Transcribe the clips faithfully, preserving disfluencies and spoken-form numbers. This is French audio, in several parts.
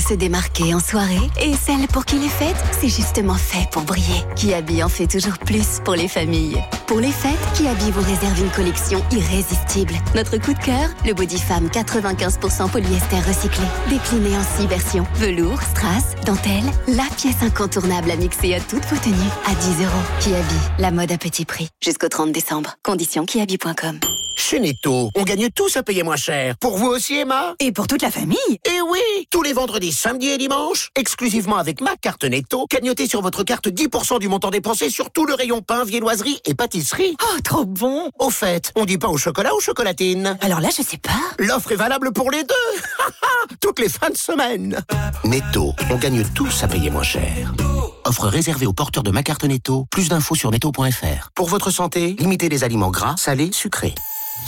se démarquer en soirée et celle pour qui les fêtes, c'est justement fait pour briller. Kiabi en fait toujours plus pour les familles. Pour les fêtes, Kiabi vous réserve une collection irrésistible. Notre coup de cœur, le Body Femme quatre-vingt-quinze pour cent polyester recyclé. Décliné en six versions. Velours, strass, dentelle, la pièce incontournable à mixer à toutes vos tenues. À dix euros. Kiabi, la mode à petit prix. Jusqu'au trente décembre. Conditions kiabi point com. Chez Netto, on gagne tous à payer moins cher. Pour vous aussi, Emma? Et pour toute la famille? Eh oui! Tous les vendredis, samedis et dimanches, exclusivement avec ma carte Netto, cagnotez sur votre carte dix pour cent du montant dépensé sur tout le rayon pain, viennoiserie et pâtisserie. Oh, trop bon! Au fait, on dit pain au chocolat ou chocolatine? Alors là, je sais pas. L'offre est valable pour les deux! Toutes les fins de semaine. Netto, on gagne tous à payer moins cher. Offre réservée aux porteurs de ma carte Netto. Plus d'infos sur netto point f r. Pour votre santé, limitez les aliments gras, salés, sucrés.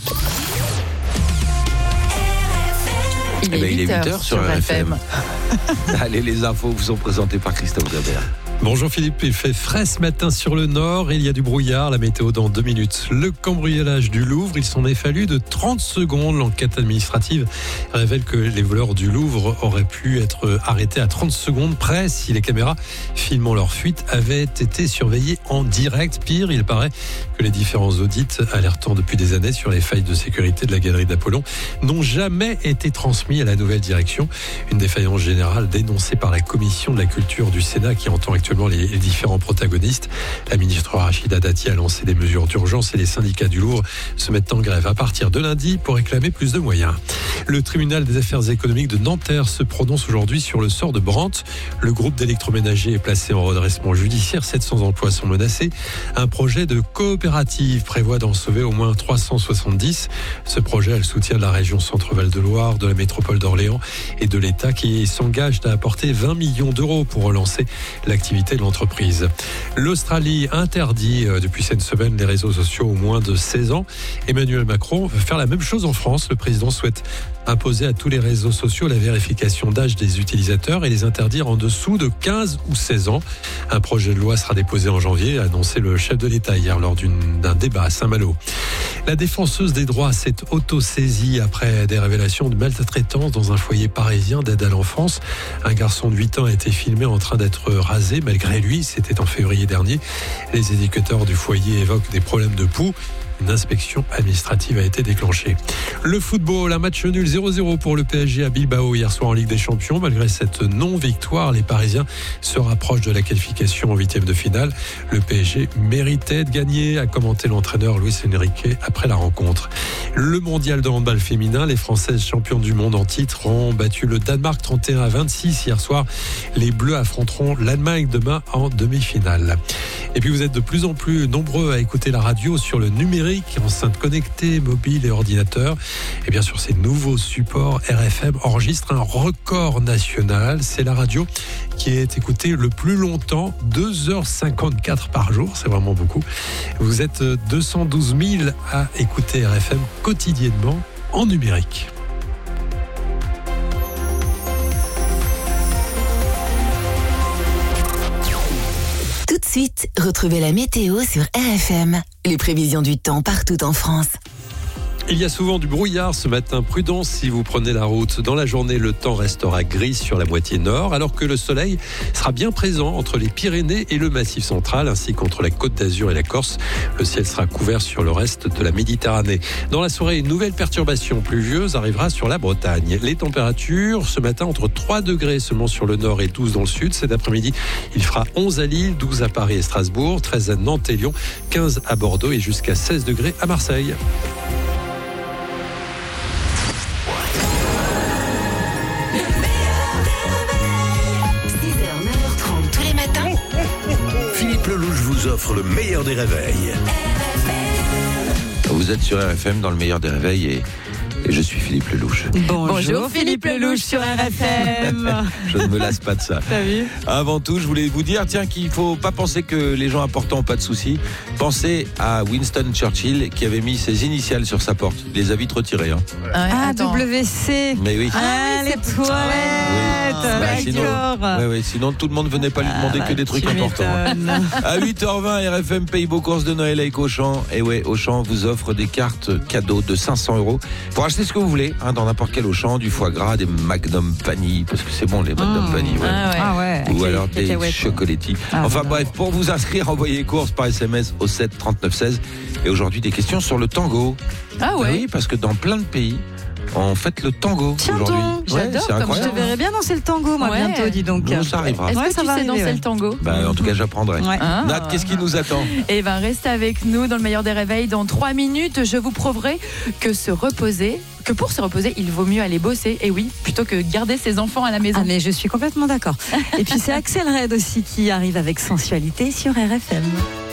Il est, eh ben, il est huit heures sur R F M. Allez, les infos vous sont présentées par Christophe Gabert. Bonjour Philippe, il fait frais ce matin sur le nord, il y a du brouillard, la météo dans deux minutes. Le cambriolage du Louvre, il s'en est fallu de trente secondes. L'enquête administrative révèle que les voleurs du Louvre auraient pu être arrêtés à trente secondes près si les caméras filmant leur fuite avaient été surveillées en direct. Pire, il paraît que les différents audits alertant depuis des années sur les failles de sécurité de la galerie d'Apollon n'ont jamais été transmis à la nouvelle direction. Une défaillance générale dénoncée par la commission de la culture du Sénat qui entend actuellement les différents protagonistes. La ministre Rachida Dati a lancé des mesures d'urgence et les syndicats du Louvre se mettent en grève à partir de lundi pour réclamer plus de moyens. Le tribunal des affaires économiques de Nanterre se prononce aujourd'hui sur le sort de Brandt. Le groupe d'électroménager est placé en redressement judiciaire. sept cents emplois sont menacés. Un projet de coopérative prévoit d'en sauver au moins trois cent soixante-dix. Ce projet a le soutien de la région Centre-Val de Loire, de la métropole d'Orléans et de l'État qui s'engage à apporter vingt millions d'euros pour relancer l'activité de l'entreprise. L'Australie interdit depuis cette semaine les réseaux sociaux aux moins de seize ans. Emmanuel Macron veut faire la même chose en France. Le président souhaite imposer à tous les réseaux sociaux la vérification d'âge des utilisateurs et les interdire en dessous de quinze ou seize ans. Un projet de loi sera déposé en janvier, a annoncé le chef de l'État hier lors d'une, d'un débat à Saint-Malo. La défenseuse des droits s'est auto-saisie après des révélations de maltraitance dans un foyer parisien d'aide à l'enfance. Un garçon de huit ans a été filmé en train d'être rasé malgré lui. C'était en février dernier. Les éducateurs du foyer évoquent des problèmes de pouls. Une inspection administrative a été déclenchée. Le football, un match nul zéro zéro pour le P S G à Bilbao hier soir en Ligue des Champions. Malgré cette non-victoire, les Parisiens se rapprochent de la qualification en huitième de finale. Le P S G méritait de gagner, a commenté l'entraîneur Luis Enrique après la rencontre. Le mondial de handball féminin, les Françaises championnes du monde en titre ont battu le Danemark trente et un à vingt-six hier soir. Les Bleus affronteront l'Allemagne demain en demi-finale. Et puis vous êtes de plus en plus nombreux à écouter la radio sur le numérique, enceintes connectées, mobiles et ordinateurs. Et bien sûr, ces nouveaux supports R F M enregistrent un record national. C'est la radio qui est écoutée le plus longtemps, deux heures cinquante-quatre par jour. C'est vraiment beaucoup. Vous êtes deux cent douze mille à écouter R F M quotidiennement en numérique. Tout de suite, retrouvez la météo sur R F M. Les prévisions du temps partout en France. Il y a souvent du brouillard ce matin. Prudence si vous prenez la route. Dans la journée, le temps restera gris sur la moitié nord, alors que le soleil sera bien présent entre les Pyrénées et le Massif central, ainsi qu'entre la Côte d'Azur et la Corse. Le ciel sera couvert sur le reste de la Méditerranée. Dans la soirée, une nouvelle perturbation pluvieuse arrivera sur la Bretagne. Les températures, ce matin, entre trois degrés seulement sur le nord et douze dans le sud. Cet après-midi, il fera onze à Lille, douze à Paris et Strasbourg, treize à Nantes et Lyon, quinze à Bordeaux et jusqu'à seize degrés à Marseille. Lelouch vous offre le meilleur des réveils. Vous êtes sur R F M dans le meilleur des réveils et, et je suis Philippe Lelouch. Bonjour, Bonjour Philippe Lelouch sur R F M. Je ne me lasse pas de ça. T'as vu ? Avant tout, je voulais vous dire tiens qu'il ne faut pas penser que les gens importants n'ont pas de soucis. Pensez à Winston Churchill qui avait mis ses initiales sur sa porte. Il les a vite retirées. Hein. Ah, W C. Mais oui. Ah, les toilettes. Oui. Bah, sinon, D'accord. oui, oui, sinon tout le monde venait pas lui demander ah, que des trucs importants. Hein. À huit heures vingt, R F M paye vos courses de Noël avec Auchan. Et ouais, Auchan vous offre des cartes cadeaux de cinq cents euros pour acheter Achetez ce que vous voulez, hein, dans n'importe quel Auchan, du foie gras, des Magnum Pani, parce que c'est bon les Magnum Mmh. Pani. Ouais. Ah ouais. Ah ouais. Ou ok, alors des cacahuètes. chocolattis. Ah, enfin voilà. bref, pour vous inscrire, envoyez courses par S M S au sept trente-neuf seize. Et aujourd'hui, des questions sur le tango. Ah ouais. Oui, parce que dans plein de pays, on fête le tango Tiens aujourd'hui. donc, j'adore c'est comme Je incroyable. te verrais bien danser le tango, moi, Ouais. bientôt, dis donc. Bon, ça arrivera. Est-ce Ouais, que ça tu va sais arriver, danser ouais. le tango? Bah, en tout cas, j'apprendrai. Ouais. Ah. Nat, qu'est-ce qui nous attend? Eh ben, restez avec nous dans le meilleur des réveils. Dans trois minutes, je vous prouverai que se reposer, que pour se reposer, il vaut mieux aller bosser. Et oui, plutôt que garder ses enfants à la maison. Ah mais je suis complètement d'accord. Et puis c'est Axel Red aussi qui arrive avec Sensualité sur R F M.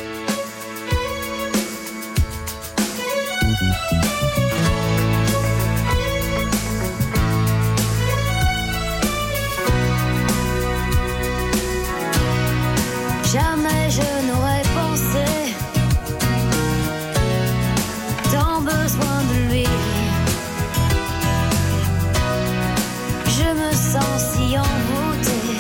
Jamais je n'aurais pensé tant besoin de lui. Je me sens si envoûtée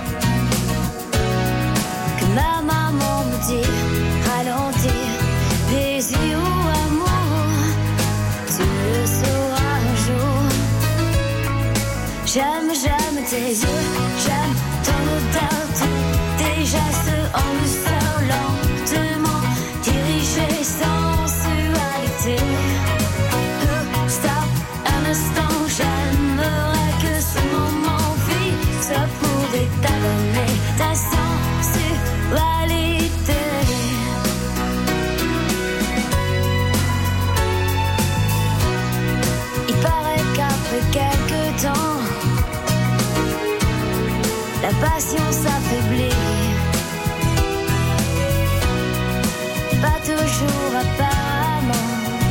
que ma maman me dit ralentir, plaisir ou amour, tu le sauras un jour. J'aime, j'aime tes yeux, j'aime ton odeur, tous tes gestes en douceur, lentement dirigés sans sensualité. Euh, Stop, un instant, j'aimerais que ce moment fixe pour détalonner ta sensualité. Il paraît qu'après quelques temps, la passion s'affaiblit. Pas toujours apparemment.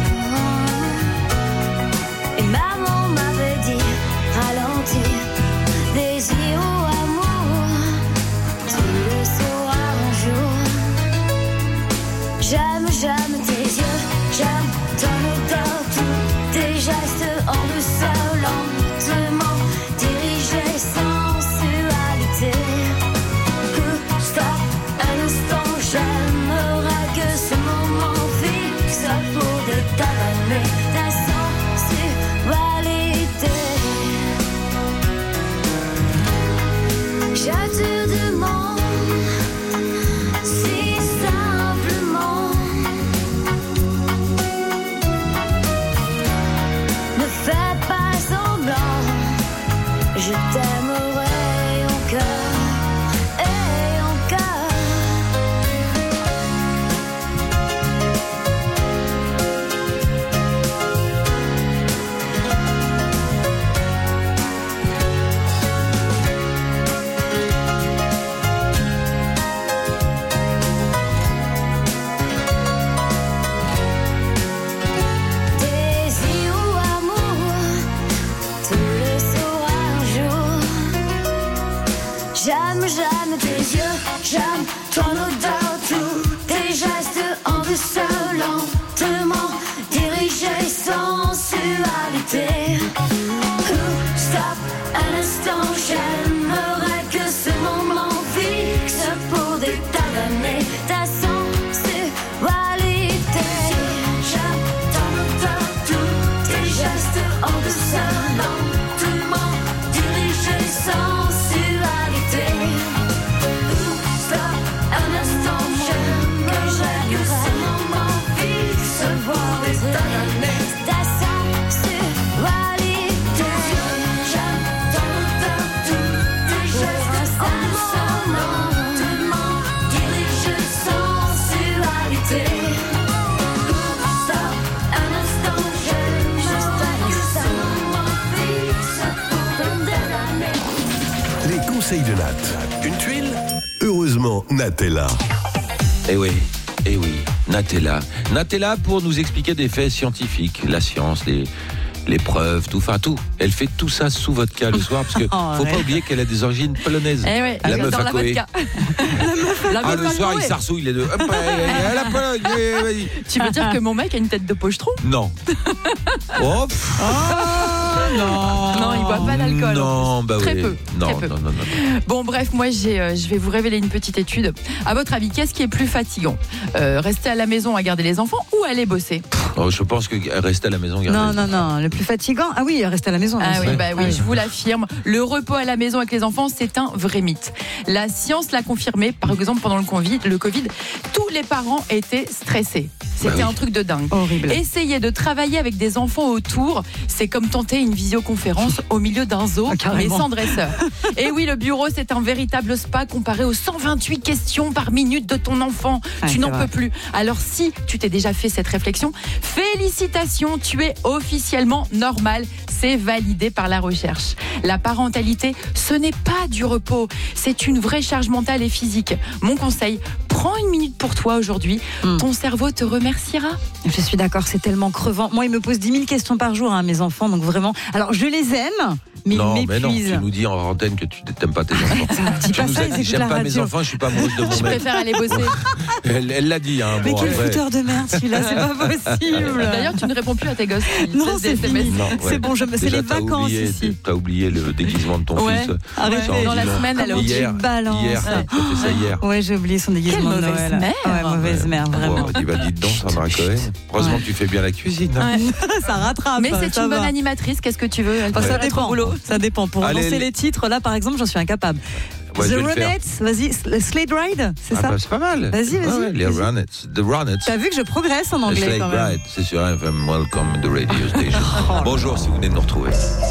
Et maman m'avait dit ralentir, désir ou amour, tu le sauras un jour. J'aime, j'aime tes yeux, j'aime ton odeur, tous tes gestes en douceur, lentement dirigés sans sensualité. Euh, Stop, un instant, j'aimerais que ce moment fixe pour détalonner ta sensualité. Je te demande si simplement, ne fais pas semblant, je t'aimerai encore et encore. Désir ou amour, tu le sauras un jour. J'aime, j'aime tes yeux, j'aime ton odeur, tous tes gestes en douceur, lentement dirigés sans sensualité. Ooh, Stop, un instant, j'aimerais que ce moment fixe pour détalonner ta sensualité. J'aime ton odeur, tous tes gestes en douceur, lentement dirigés sans sensualité. Ooh, Stop, un instant, j'aimerais que ce moment fixe pour détalonner ta sensualité. J'aime ton odeur, tous tes gestes en douceur, lentement dirigés sans sensualité. Stop, un instant, j'aimerais que ce moment fixe pour détalonner. Les conseils de Nat. Une tuile? Heureusement, Nat est là. Eh oui, eh oui, Nat est là. Nat est là pour nous expliquer des faits scientifiques, la science, les, les preuves, tout, enfin tout. Elle fait tout ça sous vodka le soir, parce que Oh, faut ouais. pas oublier qu'elle a des origines polonaises. Eh ouais, La meuf j'adore à la Koé. vodka. La Ah, meuf le à soir, Koé. il s'arsouille les deux. Hop, à la Pologne, eh, vas-y. Tu veux dire que mon mec a une tête de pochetron? Non. Oh, pff, Non, non, il boit pas d'alcool. Non, bah Très oui. peu. Non, très peu. non, non, non, non. Bon, bref, moi, j'ai, euh, je vais vous révéler une petite étude. À votre avis, qu'est-ce qui est plus fatigant ? euh, Rester à la maison à garder les enfants ou aller bosser ? Oh, je pense que rester à la maison, garder Non, les non, enfants. non. Le plus fatigant, ah oui, rester à la maison. Ah bien oui, sûr. bah oui, Ah je vous l'affirme. Le repos à la maison avec les enfants, c'est un vrai mythe. La science l'a confirmé. Par exemple, pendant le Covid, le Covid, tous les parents étaient stressés. C'était Bah oui. un truc de dingue. Horrible. Essayer de travailler avec des enfants autour, c'est comme tenter une visioconférence au milieu d'un zoo, Ah, mais carrément. sans dresseur. Et oui, le bureau, c'est un véritable spa comparé aux cent vingt-huit questions par minute de ton enfant. Ouais, tu c'est n'en vrai. peux plus. Alors si tu t'es déjà fait cette réflexion, félicitations, tu es officiellement normal. C'est validé par la recherche. La parentalité, ce n'est pas du repos, c'est une vraie charge mentale et physique. Mon conseil, prends une minute pour toi aujourd'hui. Mm. Ton cerveau te remerciera. Je suis d'accord, c'est tellement crevant. Moi, ils me posent dix mille questions par jour, hein, mes enfants, donc vraiment. Alors, je les aime, mais Non, ils mais non, m'épuisent. tu nous dis en antenne que tu n'aimes pas tes enfants. Dis Tu pas nous ça, as ils dit, écoutent j'aime la pas mes radio. enfants, je suis pas amoureuse de mon Je mec. préfère aller bosser. Elle elle l'a dit, hein. Mais Bon, quel après. fouteur de merde, celui-là, c'est pas possible. D'ailleurs, tu ne réponds plus à tes gosses. qui Non, laissent des c'est S M S. fini. Non, ouais. C'est bon, je me- c'est Déjà, les t'as vacances oublié, ici. T'as oublié le déguisement de ton Ouais, fils. arrêtez. Sans Dans la dis-donc. semaine, elle a oublié. Hier, balance. hier, t'as t'as fait ça hier. Ouais, j'ai oublié son déguisement Quelle de mauvaise Noël. mère. Ouais, mauvaise mère, vraiment. Bon, il va dire donc, Sandra Cohen. Heureusement Ouais. que tu fais bien la cuisine. hein. Ouais. Ça rattrape. Mais c'est ça une bonne va. animatrice, qu'est-ce que tu veux Elle Enfin, peut ça être au dépend. boulot. Ça dépend. Pour Allez, lancer les- les titres, là, par exemple, j'en suis incapable. Ouais, je The vais le faire. Ronettes, vas-y, le Slade Ride, c'est Ah, ça bah, c'est pas mal. Vas-y, vas-y, Ouais, ouais, les vas-y. Ronettes. The Ronettes. T'as vu que je progresse en The anglais Slade quand même. Ride, c'est sur F M Welcome the Radio Station. Bonjour si vous venez de nous retrouver.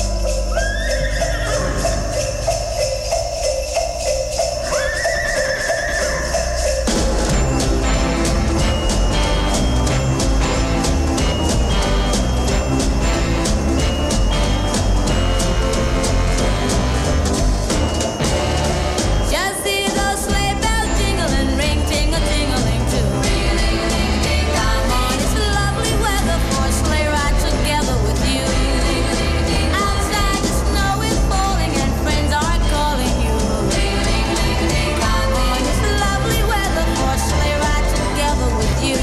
Just see those sleigh bells jingling, ring, tingle, tingling too. Come on, it's lovely weather for a sleigh ride together with you. Outside the snow is falling and friends are calling you. Come on, it's lovely weather for a sleigh ride together with you.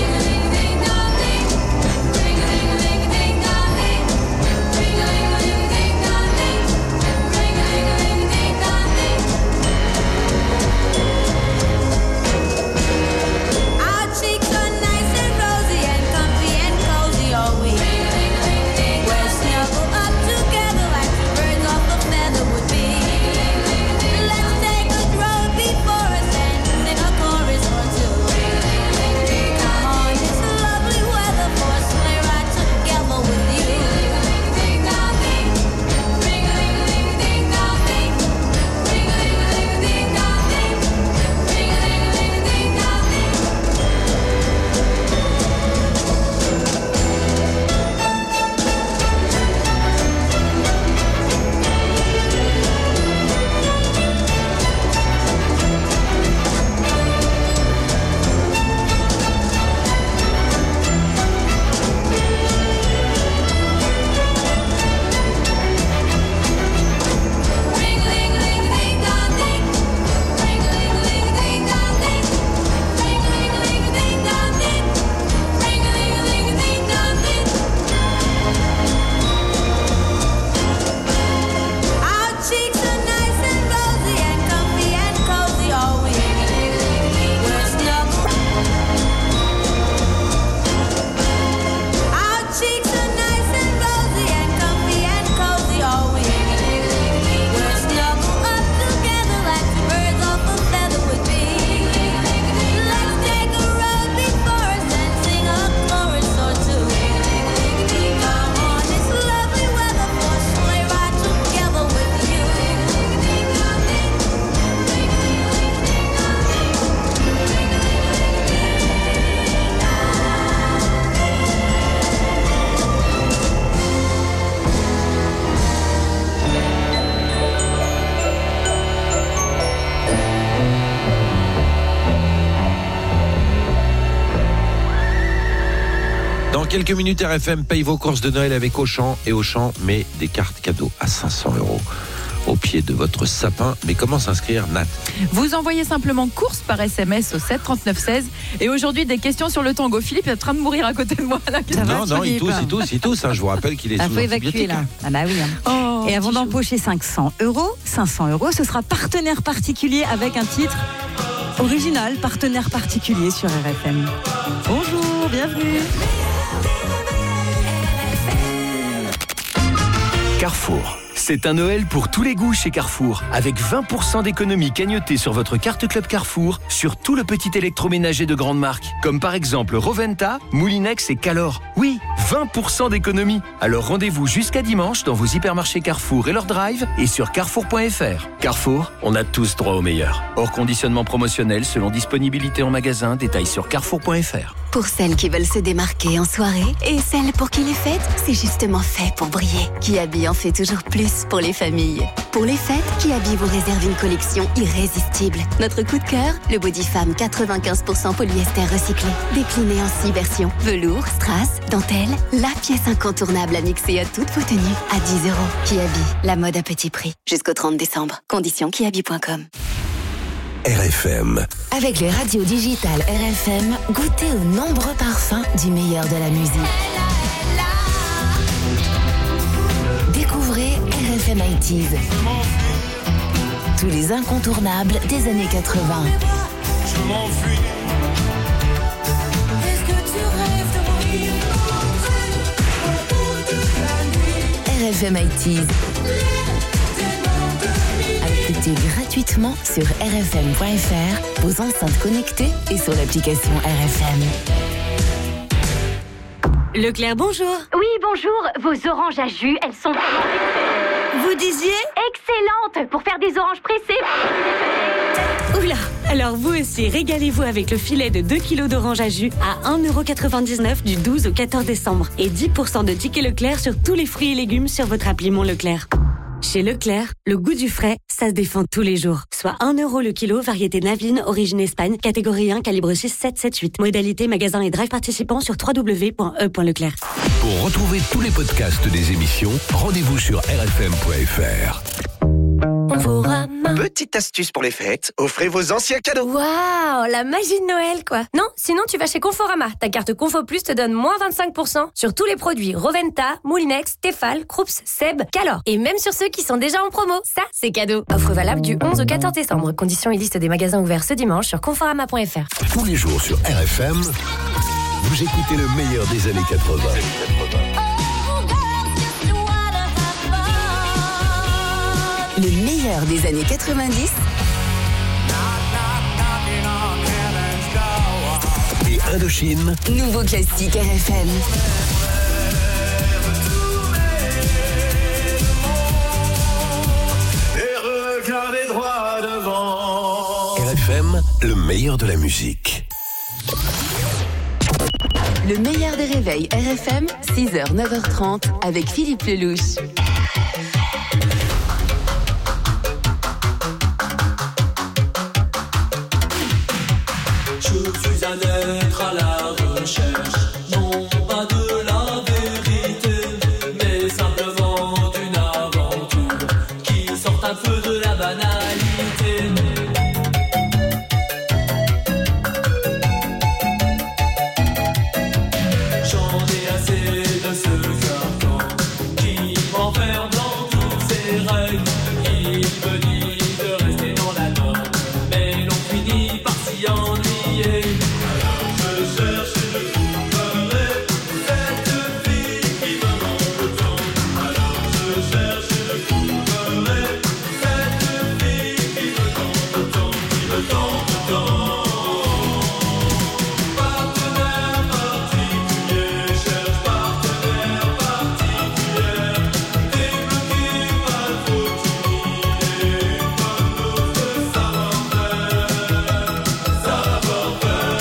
Our cheeks are nice and rosy and comfy and cozy all week. We're snuggled up together like two birds off a feather would be. Let's take a road before us and sing a chorus or two. Come on, it's lovely weather for a sleigh ride together with you. Ding dong ding, ring a ling a ling ding dong ding, ring a ling a ling ding dong ding, ring a ling a ling ding dong ding. Ring a ling a ling ding dong ding, ring a ling a ling ding dong ding, ring a ling a ling ding dong ding, ring a ling a ling ding dong ding. Our cheeks are nice and rosy and comfy and cozy all week. We're snuggled. Our cheeks are nice and rosy and comfy and cozy all week. We're snuggled up together like two birds off a feather would be. Let's take a road before us and sing a chorus or two. Come on, it's lovely weather for a sleigh ride together with you. Dans quelques minutes, R F M paye vos courses de Noël avec Auchan. Et Auchan met des cartes cadeaux à cinq cents euros. au pied de votre sapin. Mais comment s'inscrire, Nat? Vous envoyez simplement course par S M S au sept trente-neuf seize. Et aujourd'hui, des questions sur le tango. Philippe est en train de mourir à côté de moi. Là. Non, non, il tousse, il tousse, il tousse. Hein. Je vous rappelle qu'il est Il sous faut évacuer antibiotique. là. Ah bah oui. Hein. Oh, Et avant petit chou. d'empocher cinq cents euros, cinq cents euros, ce sera partenaire particulier avec un titre original, partenaire particulier sur R F M. Bonjour, bienvenue. Carrefour. C'est un Noël pour tous les goûts chez Carrefour. Avec vingt pour cent d'économie cagnotée sur votre carte Club Carrefour sur tout le petit électroménager de grande marque. Comme par exemple Roventa, Moulinex et Calor. Oui, vingt pour cent d'économie. Alors rendez-vous jusqu'à dimanche dans vos hypermarchés Carrefour et leur drive et sur carrefour point f r. Carrefour, on a tous droit au meilleur. Hors conditionnement promotionnel selon disponibilité en magasin. Détails sur carrefour point f r. Pour celles qui veulent se démarquer en soirée et celles pour qui les fêtes, c'est justement fait pour briller. Kiabi en fait toujours plus pour les familles. Pour les fêtes, Kiabi vous réserve une collection irrésistible. Notre coup de cœur, le Body Femme quatre-vingt-quinze pour cent polyester recyclé. Décliné en six versions. Velours, strass, dentelle, la pièce incontournable à mixer à toutes vos tenues à dix euros. Kiabi, la mode à petit prix. Jusqu'au trente décembre. Conditions kiabi point com. R F M. Avec les radios digitales R F M, goûtez aux nombreux parfums du meilleur de la musique. Découvrez R F M I T S. Tous les incontournables des années quatre-vingts. Je m'enfuis. Est-ce que tu rêves de R F M I T S. Écoutez gratuitement sur r f m point f r, vos enceintes connectées et sur l'application R F M. Leclerc, bonjour. Oui, bonjour. Vos oranges à jus, elles sont vraiment... Vous disiez? Excellentes pour faire des oranges pressées. Oula. Alors vous aussi, régalez-vous avec le filet de deux kilos d'oranges à jus à un euro quatre-vingt-dix-neuf du douze au quatorze décembre. Et dix pour cent de tickets Leclerc sur tous les fruits et légumes sur votre appli Mon Leclerc. Chez Leclerc, le goût du frais, ça se défend tous les jours. Soit un euro le kilo, variété Navine, origine Espagne, catégorie un, calibre six sept sept huit. Modalité magasin et drive participants sur w w w point e point leclerc. Pour retrouver tous les podcasts des émissions, rendez-vous sur r f m point f r. Petite astuce pour les fêtes, offrez vos anciens cadeaux. Waouh, la magie de Noël, quoi. Non, sinon tu vas chez Conforama. Ta carte Confo Plus te donne moins vingt-cinq pour cent sur tous les produits Roventa, Moulinex, Tefal, Krups, Seb, Calor. Et même sur ceux qui sont déjà en promo. Ça, c'est cadeau. Offre valable du onze au quatorze décembre. Conditions et liste des magasins ouverts ce dimanche sur conforama point f r. Tous les jours sur R F M, vous écoutez le meilleur des années quatre-vingts. Le meilleur des années quatre-vingt-dix Et Indochine. Nouveau classique R F M. Et regardez droit devant. R F M, le meilleur de la musique. Le meilleur des réveils R F M, six heures neuf heures trente avec Philippe Lelouch. Je suis un être à la recherche, non pas de la vérité, mais simplement d'une aventure qui sort un peu de la banalité. J'en ai assez de ce carcan qui m'enferme dans toutes ces règles. Il me dit de rester dans la norme, mais l'on finit par s'y ennuyer. Alors je cherche et je trouverai cette fille qui me manque tant. Alors je cherche et je trouverai cette fille qui me tente tant, qui me tente tant. Partenaire particulier, cherche partenaire particulier. Débloqué mal faut timide, comme notre savoir-faire, savoir-faire.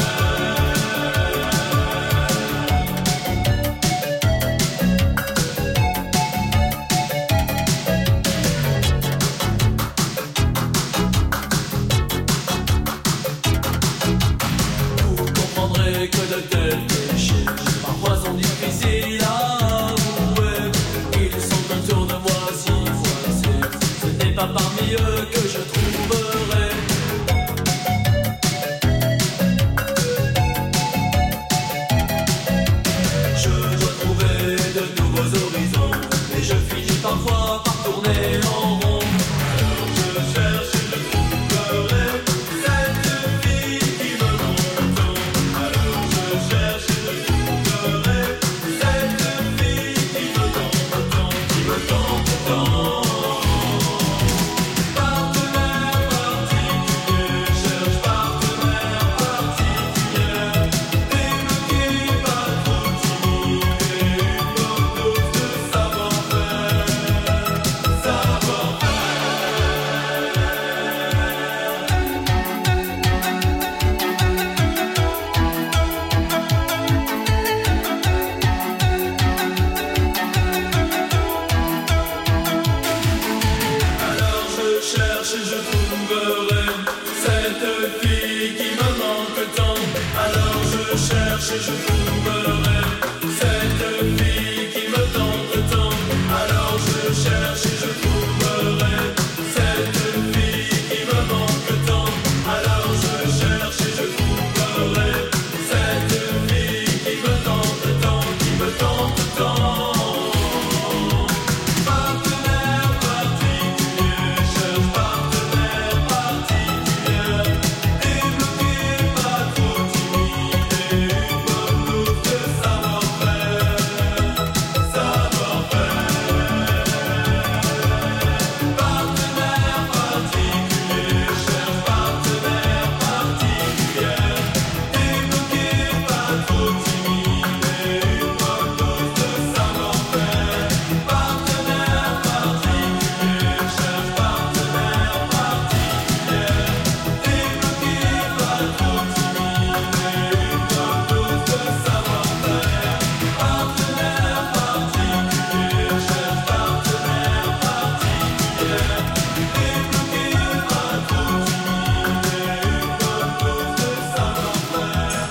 Vous comprendrez que de tels péchés parfois sont difficiles à avouer. Ils sont autour de moi si voisés. Ce n'est pas je trouverai. Je dois trouver de nouveaux horizons et je finis parfois par tourner en rond. Alors je cherche et je trouverai cette fille qui me monte. Alors je cherche et je trouverai cette fille qui me tente tant, qui me tente tant. Partenaire particulier, cherche partenaire particulier. Débloqué, pas trop timide, et une bonne dose de savoir-faire, savoir-faire. Alors je cherche et je trouverai cette fille qui me manque tant. Alors je cherche et je trouverai cette fille qui me tente tant. Alors je cherche et je trouverai cette fille qui me manque tant. Alors je cherche et je trouverai cette fille qui me tente tant, qui me tente tant. Partenaire particulier, cherche partenaire particulier. Débloqué, pas trop timide, et une bonne dose de savoir-faire, savoir-faire. Partenaire particulier, cherche partenaire particulier. Débloqué, pas trop timide, et une bonne dose de savoir-faire. Partenaire particulier, cherche partenaire particulier. Débloqué, pas trop timide, et une bonne dose de savoir-faire. Partenaire particulier, cherche partenaire particulier. Débloqué, pas trop timide, et une bonne dose de savoir-faire.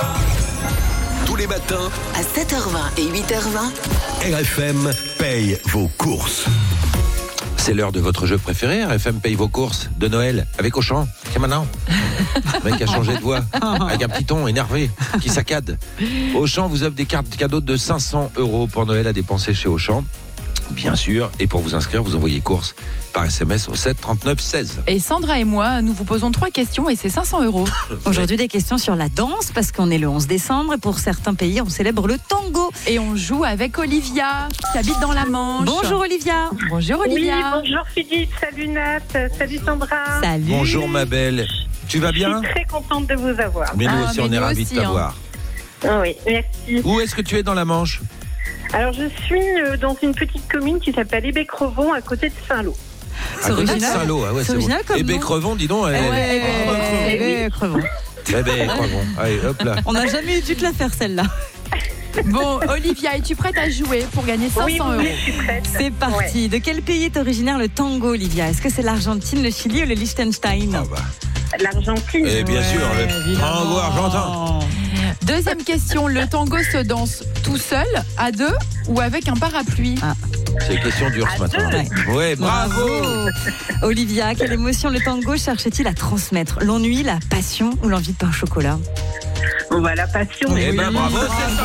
Tous les matins, À sept heures vingt et huit heures vingt, R F M paye vos courses. C'est l'heure de votre jeu préféré, R F M paye vos courses de Noël avec Auchan. Tiens maintenant. Le mec a changé de voix avec un petit ton énervé qui saccade. Auchan vous offre des cartes cadeaux de cinq cents euros pour Noël à dépenser chez Auchan. Bien sûr, et pour vous inscrire, vous envoyez courses par S M S au sept trente-neuf seize. Et Sandra et moi, nous vous posons trois questions et c'est cinq cents euros. Aujourd'hui, des questions sur la danse, parce qu'on est le onze décembre et pour certains pays, on célèbre le tango. Et on joue avec Olivia, qui habite dans la Manche. Bonjour Olivia. Bonjour Olivia. Oui, bonjour Philippe, salut Nat, salut Sandra. Salut. Bonjour ma belle. Tu vas bien? Je suis très contente de vous avoir. Mais nous Ah, aussi, mais on est nous ravis aussi, de t'avoir. Ah oui, merci. Où est-ce que tu es dans la Manche? Alors je suis euh, dans une petite commune qui s'appelle Hébé-Crevon, à côté de Saint-Lô. À côté de original. Saint-Lô, ah ouais, C'est c'est bon. original comme Et nom. Bécrevon, dis donc. elle- Ouais, eh ben, crevons. Eh ben, Crevon. Allez, hop là. On n'a jamais dû te la faire celle-là. Bon, Olivia, es-tu prête à jouer pour gagner cinq cents Oui, euros? oui, je suis prête. C'est parti. De quel pays est originaire le tango, Olivia? Est-ce que c'est l'Argentine, le Chili ou le Liechtenstein? Ah bah. L'Argentine. Et bien sûr, le évidemment. tango argentin. Deuxième question, le tango se danse tout seul, à deux ou avec un parapluie? Ah. C'est une question dure ce matin. Ouais. Ouais, bravo. Olivia, quelle émotion le tango cherche-t-il à transmettre? L'ennui, la passion ou l'envie de pain au chocolat? On va la passion. Eh ben bravo, c'est ça.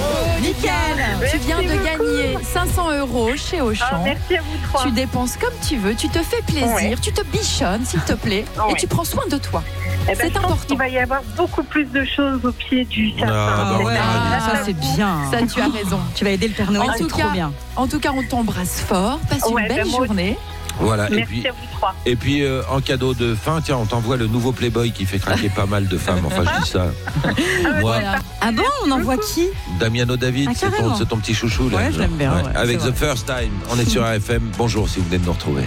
Nickel. Tu viens de gagner cinq cents euros chez Auchan. Ah, merci à vous trois. Tu dépenses comme tu veux, tu te fais plaisir, Ouais. tu te bichonnes s'il te plaît, Ouais. et tu prends soin de toi. Eh ben, C'est je pense important. qu'il va y avoir beaucoup plus de choses au pied du sapin. Ah, bah, on ouais, est ravis. ça c'est bien. Ça, tu as raison. Tu vas aider le Père Noël, En c'est tout trop cas, bien. En tout cas, on t'embrasse fort. Passe Ouais, une belle ben, moi aussi. journée. Voilà, et Merci puis, à vous trois. et puis euh, en cadeau de fin, tiens, on t'envoie le nouveau Playboy qui fait craquer pas mal de femmes. Enfin, je dis ça. Moi, Voilà. Ah bon, on envoie qui? Damiano David, Ah, c'est ton, carrément. c'est ton petit chouchou. Là, Ouais, je l'aime bien, ouais, Avec c'est The First Time, on est sur R F M. Bonjour si vous venez de nous retrouver.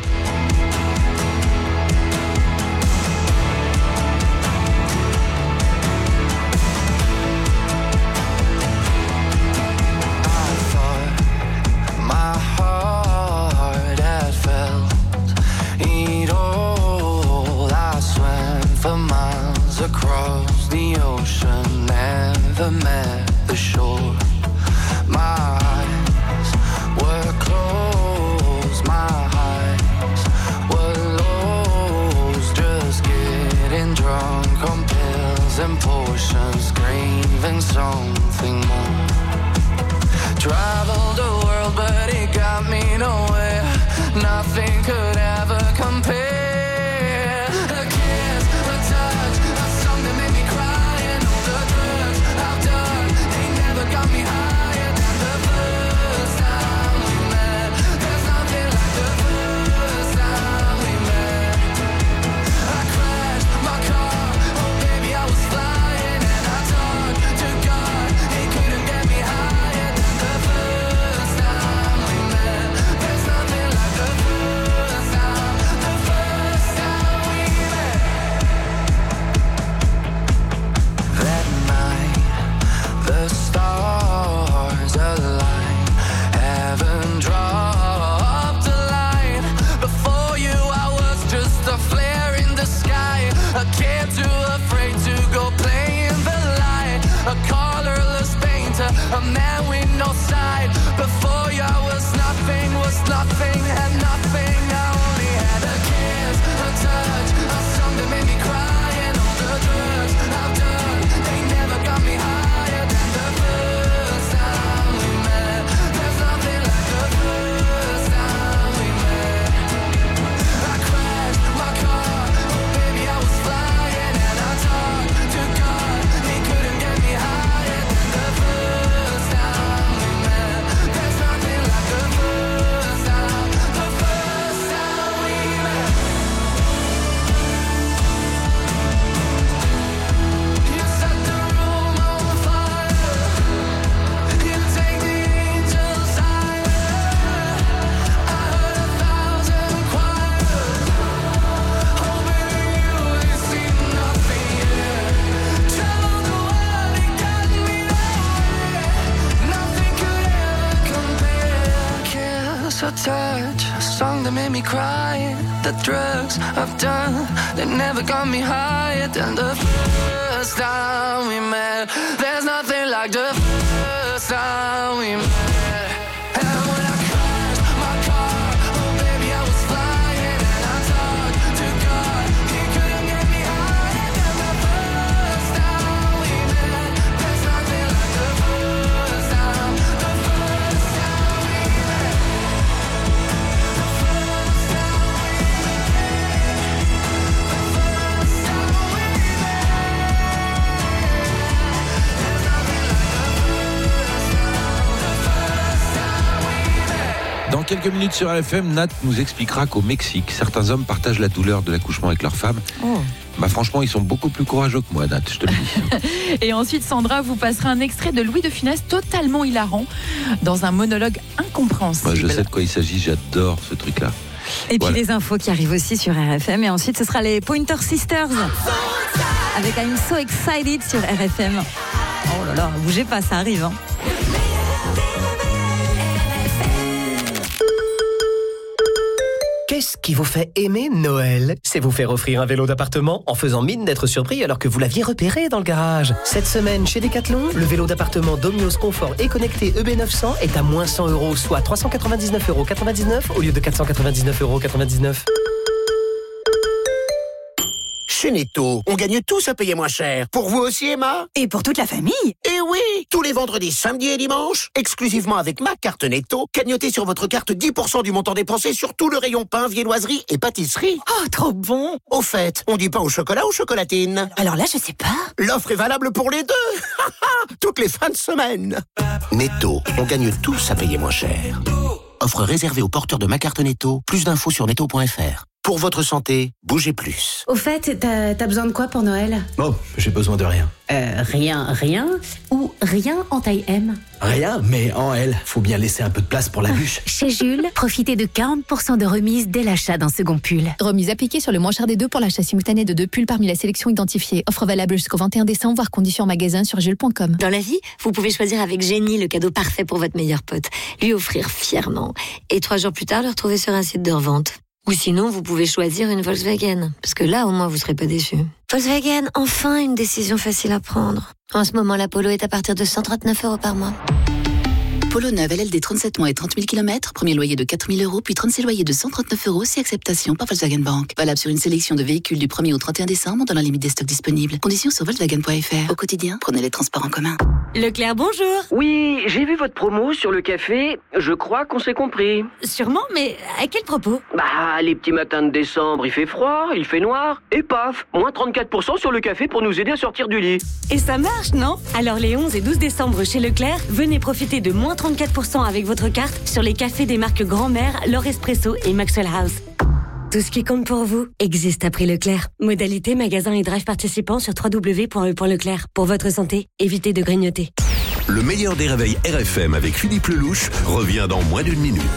My heart had felt it all. I swam for miles across the ocean, never met the shore. My eyes were closed, my eyes were low. oceans craving something more. Traveled the world but it got me nowhere. Nothing could ever compare. A kiss, a touch, a song that made me cry. And all the drugs I've done, they never got me higher than the first time we met. There's nothing like the first time we met. I crashed my car, oh baby I was flying. And I talked to God, he couldn't get me higher than the first time we met. There's nothing like the first time, the first time we met. That night, the stars aligned. Heaven dropped a line. Before you I was just a flare in the sky. A kid too afraid to go play in the light. A colorless painter, a man with no side. Before you I was nothing, was nothing, had nothing. I only had a kiss, a touch, a song that made me cry. And all the drugs I've done, they never got me higher than the first time we met. There's nothing like the first time we met. I crashed my car, oh baby I was flying. And I talked to God, he couldn't get me higher than the first time we met. There's nothing like the first time, the first time we met. You set the room on fire. You take the angels higher. I heard a thousand choirs. Oh baby you ain't seen nothing yet. Traveled the world and got me nowhere. Nothing could ever compare. Kiss or touch, a song that made me cry. The drugs I've done, they never got me higher than the first time we met. There's nothing like the first time we met. And when I crashed my car, oh baby I was flying. And I talked to God, he couldn't get me higher than the first time we met. There's nothing like the first time, the first time we met. The first time we met. The first time we met. There's nothing like the first time, the first time we met. Dans quelques minutes sur R F M, Nat nous expliquera qu'au Mexique, certains hommes partagent la douleur de l'accouchement avec leurs femmes. Oh. Bah franchement, ils sont beaucoup plus courageux que moi, Nat, je te le dis. Et ensuite, Sandra vous passera un extrait de Louis de Funès totalement hilarant dans un monologue incompréhensible. Moi, je sais de quoi il s'agit, j'adore ce truc-là. Et Voilà. puis les infos qui arrivent aussi sur R F M. Et ensuite, ce sera les Pointer Sisters avec I'm So Excited sur R F M. Oh là là, bougez pas, ça arrive. Hein. Qu'est-ce qui vous fait aimer Noël? C'est vous faire offrir un vélo d'appartement en faisant mine d'être surpris alors que vous l'aviez repéré dans le garage. Cette semaine, chez Decathlon, le vélo d'appartement Domios Confort et connecté E B neuf cents est à moins cent euros, soit trois cent quatre-vingt-dix-neuf euros quatre-vingt-dix-neuf au lieu de quatre cent quatre-vingt-dix-neuf euros quatre-vingt-dix-neuf. Chez Netto, on gagne tous à payer moins cher. Pour vous aussi, Emma? Et pour toute la famille? Eh oui! Tous les vendredis, samedis et dimanches, exclusivement avec ma carte Netto, cagnotez sur votre carte dix pour cent du montant dépensé sur tout le rayon pain, viennoiserie et pâtisserie. Oh, trop bon! Au fait, on dit pain au chocolat ou chocolatine? Alors là, je sais pas. L'offre est valable pour les deux! Toutes les fins de semaine. Netto, on gagne tous à payer moins cher. Offre réservée aux porteurs de ma carte Netto. Plus d'infos sur netto point f r. Pour votre santé, bougez plus. Au fait, t'as, t'as besoin de quoi pour Noël? Oh, j'ai besoin de rien. Euh, rien, rien ou rien en taille M? Rien, mais en L. Faut bien laisser un peu de place pour la bûche. Chez Jules, profitez de quarante pour cent de remise dès l'achat d'un second pull. Remise appliquée sur le moins cher des deux pour l'achat simultané de deux pulls parmi la sélection identifiée. Offre valable jusqu'au vingt et un décembre, voire conditions en magasin sur jules point com. Dans la vie, vous pouvez choisir avec génie le cadeau parfait pour votre meilleur pote. Lui offrir fièrement. Et trois jours plus tard, le retrouver sur un site de revente. Ou sinon, vous pouvez choisir une Volkswagen. Parce que là, au moins, vous serez pas déçus. Volkswagen, enfin une décision facile à prendre. En ce moment, la Polo est à partir de cent trente-neuf euros par mois. Polo neuf L L D trente-sept mois et trente mille kilomètres. Premier loyer de quatre mille euros, puis trente-six loyers de cent trente-neuf euros si acceptation par Volkswagen Bank. Valable sur une sélection de véhicules du premier au trente et un décembre dans la limite des stocks disponibles. Conditions sur volkswagen point f r. Au quotidien, prenez les transports en commun. Leclerc, bonjour. Oui, j'ai vu votre promo sur le café. Je crois qu'on s'est compris. Sûrement, mais à quel propos? Bah, les petits matins de décembre, il fait froid, il fait noir. Et paf, moins trente-quatre pour cent sur le café pour nous aider à sortir du lit. Et ça marche, non? Alors les onze et douze décembre chez Leclerc, venez profiter de moins trente-quatre pour cent avec votre carte sur les cafés des marques Grand-Mère, L'Or Espresso et Maxwell House. Tout ce qui compte pour vous existe à prix Leclerc. Modalité, magasin et drive participants sur w w w point e point leclerc. Pour votre santé, évitez de grignoter. Le meilleur des réveils R F M avec Philippe Lelouch revient dans moins d'une minute.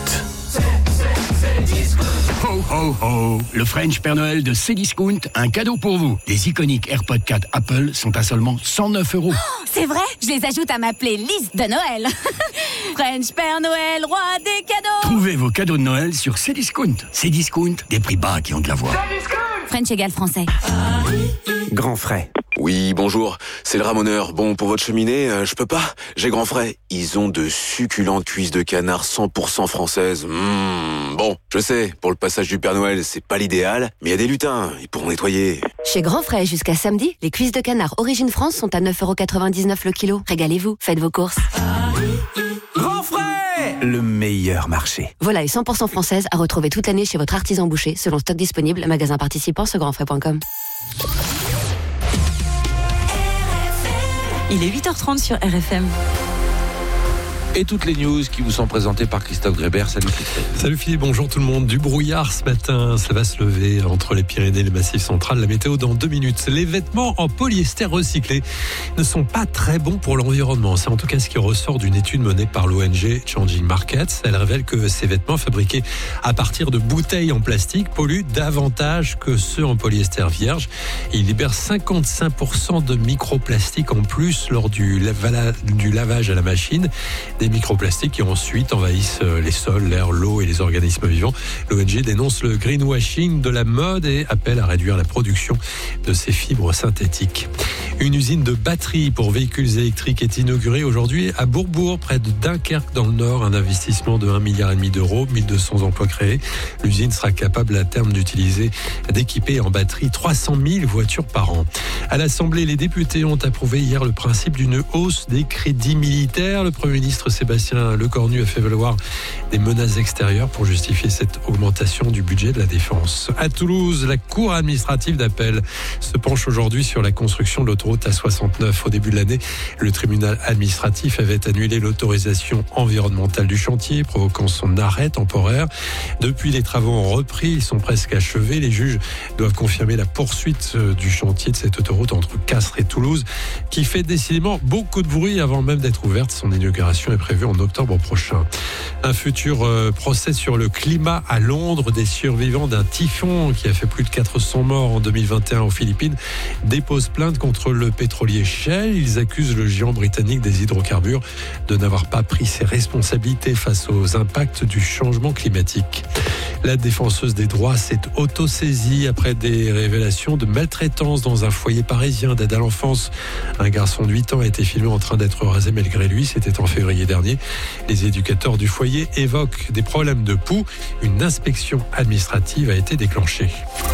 Ho ho ho! Le French Père Noël de Cdiscount, un cadeau pour vous. Les iconiques AirPods quatre Apple sont à seulement cent neuf euros. Oh, c'est vrai? Je les ajoute à ma playlist de Noël. French Père Noël, roi des cadeaux. Trouvez vos cadeaux de Noël sur Cdiscount. Cdiscount, des prix bas qui ont de la voix. French égale français. Grand Frais. Oui, bonjour, c'est le ramoneur. Bon, pour votre cheminée, euh, je peux pas. J'ai Grand Frais. Ils ont de succulentes cuisses de canard cent pour cent françaises. Mmh, bon, je sais, pour le passage du Père Noël, c'est pas l'idéal, mais il y a des lutins, ils pourront nettoyer. Chez Grand Frais, jusqu'à samedi, les cuisses de canard Origine France sont à neuf euros quatre-vingt-dix-neuf le kilo. Régalez-vous, faites vos courses. Grand Frais, le meilleur marché. Volaille cent pour cent française à retrouver toute l'année chez votre artisan boucher, selon stock disponible, magasin participant sur grand frais point com. Il est huit heures trente sur R F M. Et toutes les news qui vous sont présentées par Christophe Grébert. Salut Christophe. Salut Philippe, bonjour tout le monde. Du brouillard ce matin, ça va se lever entre les Pyrénées et le Massif central. La météo dans deux minutes. Les vêtements en polyester recyclé ne sont pas très bons pour l'environnement. C'est en tout cas ce qui ressort d'une étude menée par l'O N G Changing Markets. Elle révèle que ces vêtements fabriqués à partir de bouteilles en plastique polluent davantage que ceux en polyester vierge. Ils libèrent cinquante-cinq pour cent de microplastiques en plus lors du, lava- du lavage à la machine. Des microplastiques qui ensuite envahissent les sols, l'air, l'eau et les organismes vivants. L'O N G dénonce le greenwashing de la mode et appelle à réduire la production de ces fibres synthétiques. Une usine de batteries pour véhicules électriques est inaugurée aujourd'hui à Bourbourg, près de Dunkerque dans le Nord. Un investissement de un virgule cinq milliard d'euros, mille deux cents emplois créés. L'usine sera capable à terme d'utiliser, d'équiper en batterie trois cent mille voitures par an. À l'Assemblée, les députés ont approuvé hier le principe d'une hausse des crédits militaires. Le Premier ministre Sébastien Lecornu a fait valoir des menaces extérieures pour justifier cette augmentation du budget de la défense. À Toulouse, la Cour administrative d'appel se penche aujourd'hui sur la construction de l'autoroute A soixante-neuf. Au début de l'année, le tribunal administratif avait annulé l'autorisation environnementale du chantier, provoquant son arrêt temporaire. Depuis, les travaux ont repris, ils sont presque achevés. Les juges doivent confirmer la poursuite du chantier de cette autoroute entre Castres et Toulouse, qui fait décidément beaucoup de bruit avant même d'être ouverte. Son inauguration est prévue en octobre prochain. Un futur euh, procès sur le climat à Londres. Des survivants d'un typhon qui a fait plus de quatre cents morts en deux mille vingt et un aux Philippines déposent plainte contre le pétrolier Shell. Ils accusent le géant britannique des hydrocarbures de n'avoir pas pris ses responsabilités face aux impacts du changement climatique. La défenseuse des droits s'est autosaisie après des révélations de maltraitance dans un foyer parisien d'aide à l'enfance. Un garçon de huit ans a été filmé en train d'être rasé malgré lui. C'était en février dernier. Les éducateurs du foyer évoquent des problèmes de poux. Une inspection administrative a été déclenchée.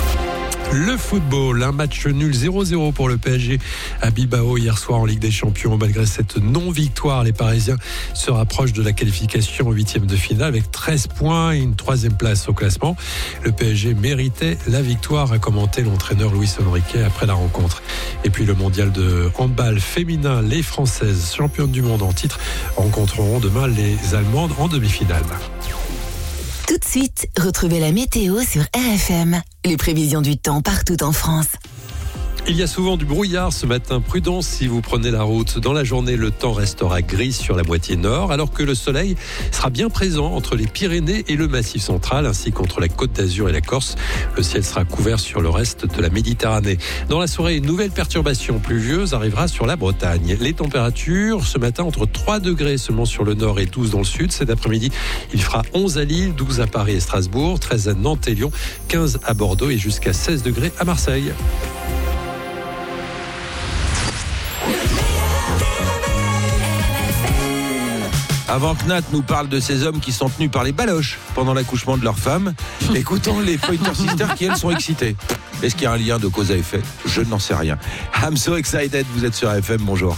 Le football, un match nul zéro zéro pour le P S G à Bilbao hier soir en Ligue des Champions. Malgré cette non-victoire, les Parisiens se rapprochent de la qualification au huitième de finale avec treize points et une troisième place au classement. Le P S G méritait la victoire, a commenté l'entraîneur Luis Enrique après la rencontre. Et puis le mondial de handball féminin, les Françaises championnes du monde en titre rencontreront demain les Allemandes en demi-finale. Tout de suite, retrouvez la météo sur R F M. Les prévisions du temps partout en France. Il y a souvent du brouillard ce matin. Prudence si vous prenez la route. Dans la journée, le temps restera gris sur la moitié nord, alors que le soleil sera bien présent entre les Pyrénées et le Massif central, ainsi qu'entre la Côte d'Azur et la Corse. Le ciel sera couvert sur le reste de la Méditerranée. Dans la soirée, une nouvelle perturbation pluvieuse arrivera sur la Bretagne. Les températures, ce matin, entre trois degrés seulement sur le nord et douze dans le sud. Cet après-midi, il fera onze à Lille, douze à Paris et Strasbourg, treize à Nantes et Lyon, quinze à Bordeaux et jusqu'à seize degrés à Marseille. Avant que Nat nous parle de ces hommes qui sont tenus par les baloches pendant l'accouchement de leur femme, écoutons les Pointer Sisters qui, elles, sont excitées. Est-ce qu'il y a un lien de cause à effet? Je n'en sais rien. I'm so excited, vous êtes sur R F M, bonjour.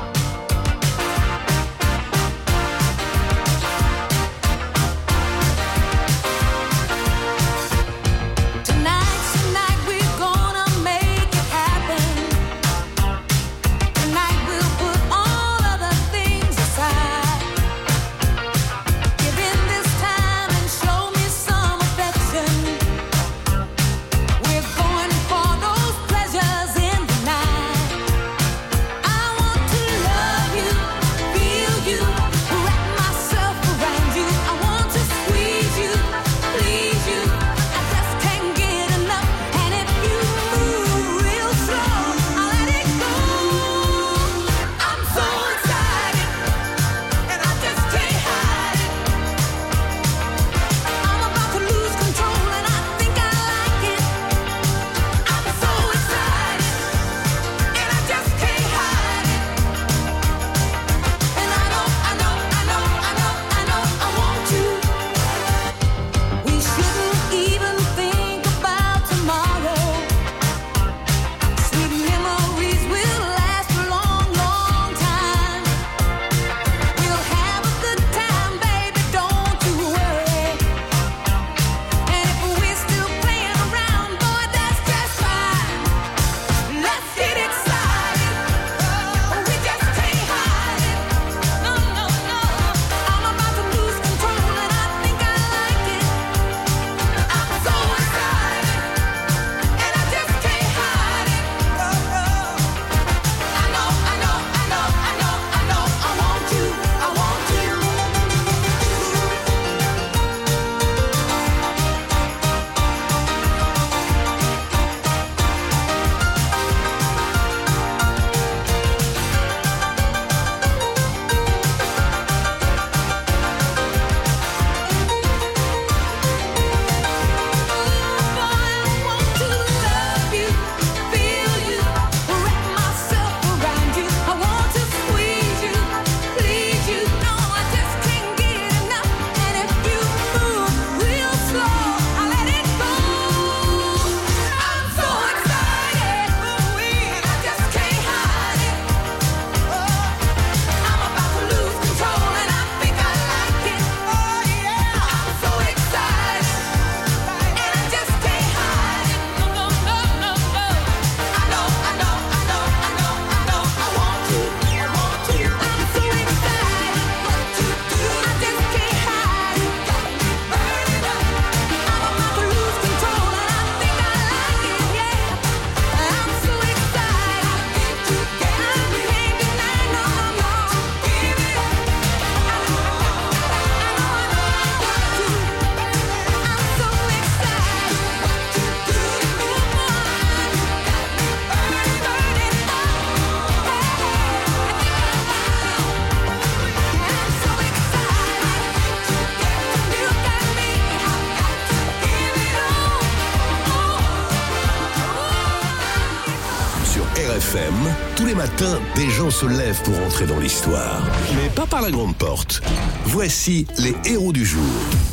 R F M, tous les matins, des gens se lèvent pour entrer dans l'histoire. Mais pas par la grande porte. Voici les héros du jour.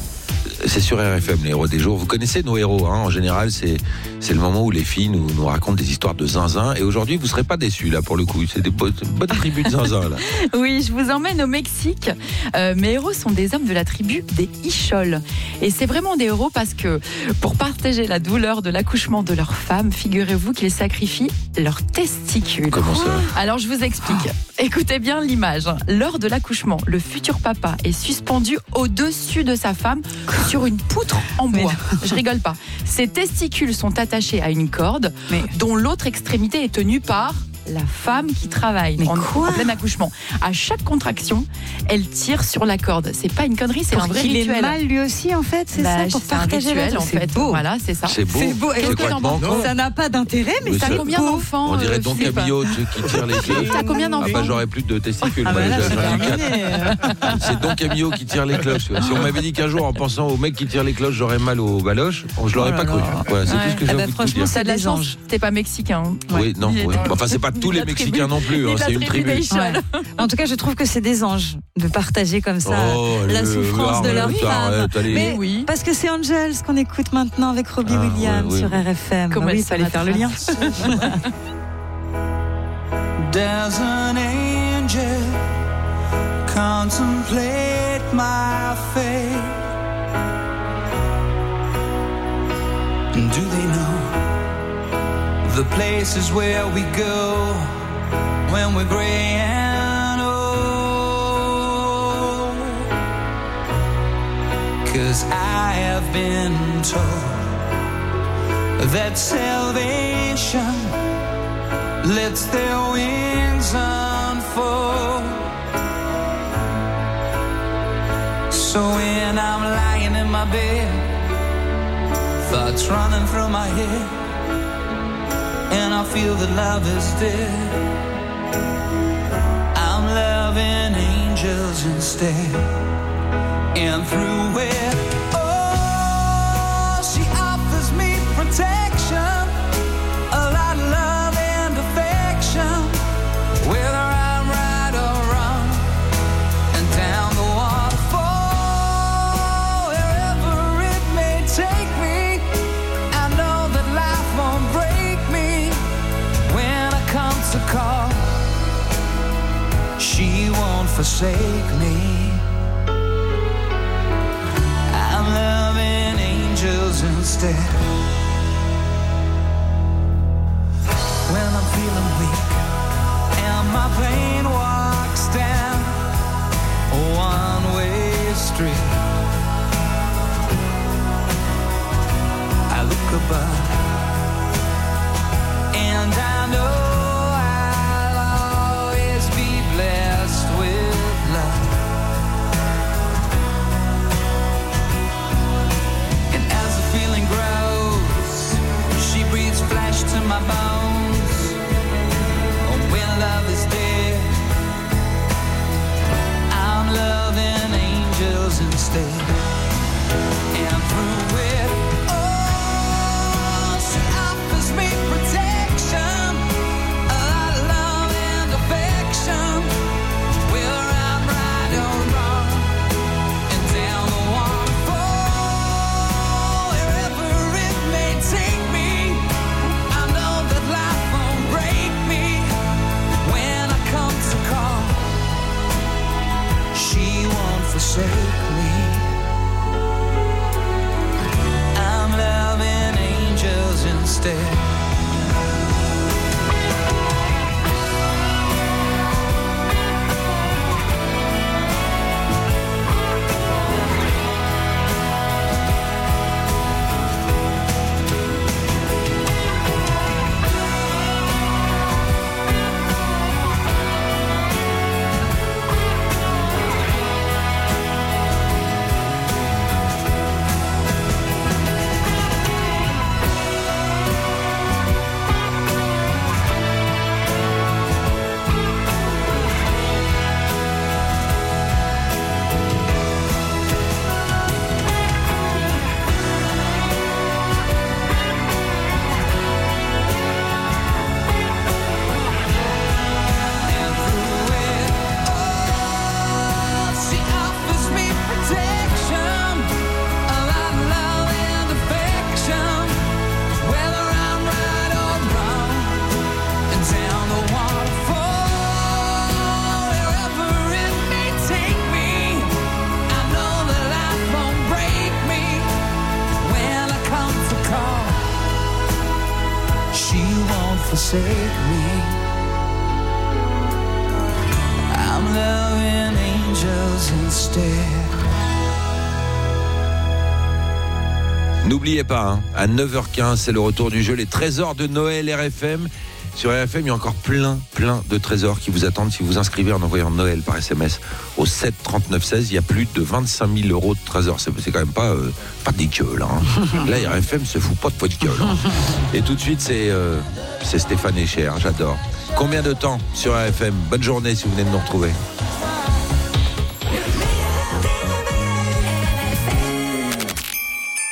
C'est sur R F M, les héros des jours. Vous connaissez nos héros, hein. En général, c'est, c'est le moment où les filles nous, nous racontent des histoires de zinzin. Et aujourd'hui, vous ne serez pas déçus, là, pour le coup. C'est des bonnes, bonnes tribus de zinzin, là. Oui, je vous emmène au Mexique. Euh, mes héros sont des hommes de la tribu des Ichols. Et c'est vraiment des héros parce que, pour partager la douleur de l'accouchement de leur femme, figurez-vous qu'ils sacrifient leurs testicules. Comment ça ? Alors, je vous explique. Écoutez bien l'image. Lors de l'accouchement, le futur papa est suspendu au-dessus de sa femme sur une poutre en bois. Je rigole pas. Ses testicules sont attachés à une corde Mais... dont l'autre extrémité est tenue par la femme qui travaille en, en plein accouchement. À chaque contraction, elle tire sur la corde. C'est pas une connerie, c'est pour un vrai qu'il rituel. Est mal lui aussi en fait, c'est bah, ça pour c'est partager un rituel, la en fait. Beau. Voilà, c'est ça. C'est beau. C'est beau. C'est que ça n'a pas d'intérêt, mais, mais t'as combien d'enfants? On dirait euh, Don Camillo qui tire les cloches. T'as combien d'enfants? Ah bah j'aurais plus de testicules. Ah bah là, c'est, c'est Don Camillo qui tire les cloches. Si on m'avait dit qu'un jour, en pensant au mec qui tire les cloches, j'aurais mal aux baloches, je l'aurais oh pas cru. Voilà, c'est ouais. tout ce que je veux vous dire. Franchement, c'est de la chance. T'es pas mexicain. Oui, non. Oui. Enfin, c'est pas pas tous les la Mexicains tribu. non plus, Ni hein, de la c'est une tribu tribu. Nation. Ouais. En tout cas, je trouve que c'est des anges de partager comme ça Oh, la le- souffrance de arrête, leur femme. arrête, allez. Mais Oui. parce que c'est Angels qu'on écoute maintenant avec Robbie Ah, Williams ouais, ouais. sur R F M. Comment Bah oui, elle il fallait se faire le lien. Does an angel contemplate my fate? Do they know the places where we go when we're gray and old? 'Cause I have been told that salvation lets their wings unfold. So when I'm lying in my bed, thoughts running through my head, and I feel that love is dead, I'm loving angels instead. And through it, oh, she offers me protection, a lot of love and affection, whether I'm right or wrong, and down the waterfall, wherever it may take me, I know that life won't break me. When I come to call, she won't forsake me. I'm loving angels instead. When I'm feeling weak and my pain walks down a one-way street, I look above and I know I'll always be blessed with love. And as the feeling grows, she breathes flesh to my bones. When love is dead, I'm loving angels instead. And through it, oh, she offers me protection, a lot of love and affection, whether I'm right or wrong, and down the waterfall, wherever it may take me, I know that life won't break me. When I come to call, she won't forsake me. I'm loving angels instead. She offers me protection, a lot of love and affection, whether I'm right or wrong, and down the waterfall, wherever it may take me, I know that life won't break me. When I come to call, she won't forsake me. I'm loving angels instead. N'oubliez pas, hein, à neuf heures quinze, c'est le retour du jeu Les Trésors de Noël R F M. Sur R F M, il y a encore plein, plein de trésors qui vous attendent si vous vous inscrivez en envoyant Noël par S M S au sept trente-neuf seize. Il y a plus de vingt-cinq mille euros de trésors. C'est, c'est quand même pas, euh, pas de gueule. Hein. Là, R F M se fout pas de votre gueule. Hein. Et tout de suite, c'est, euh, c'est Stéphane Echer. J'adore. Combien de temps sur R F M? Bonne journée si vous venez de nous retrouver.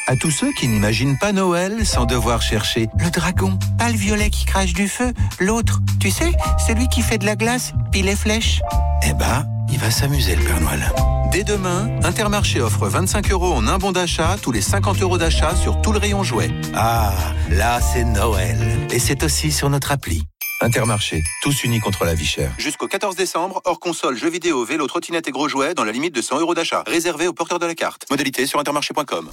À tous ceux qui n'imaginent pas Noël sans devoir chercher le dragon, pas le violet qui crache du feu, l'autre, tu sais, celui qui fait de la glace, puis les flèches. Eh ben, il va s'amuser le Père Noël. Dès demain, Intermarché offre vingt-cinq euros en un bon d'achat tous les cinquante euros d'achat sur tout le rayon jouets. Ah, là c'est Noël. Et c'est aussi sur notre appli. Intermarché, tous unis contre la vie chère. Jusqu'au quatorze décembre, hors console, jeux vidéo, vélo, trottinette et gros jouets dans la limite de cent euros d'achat. Réservé aux porteurs de la carte. Modalité sur intermarché point com.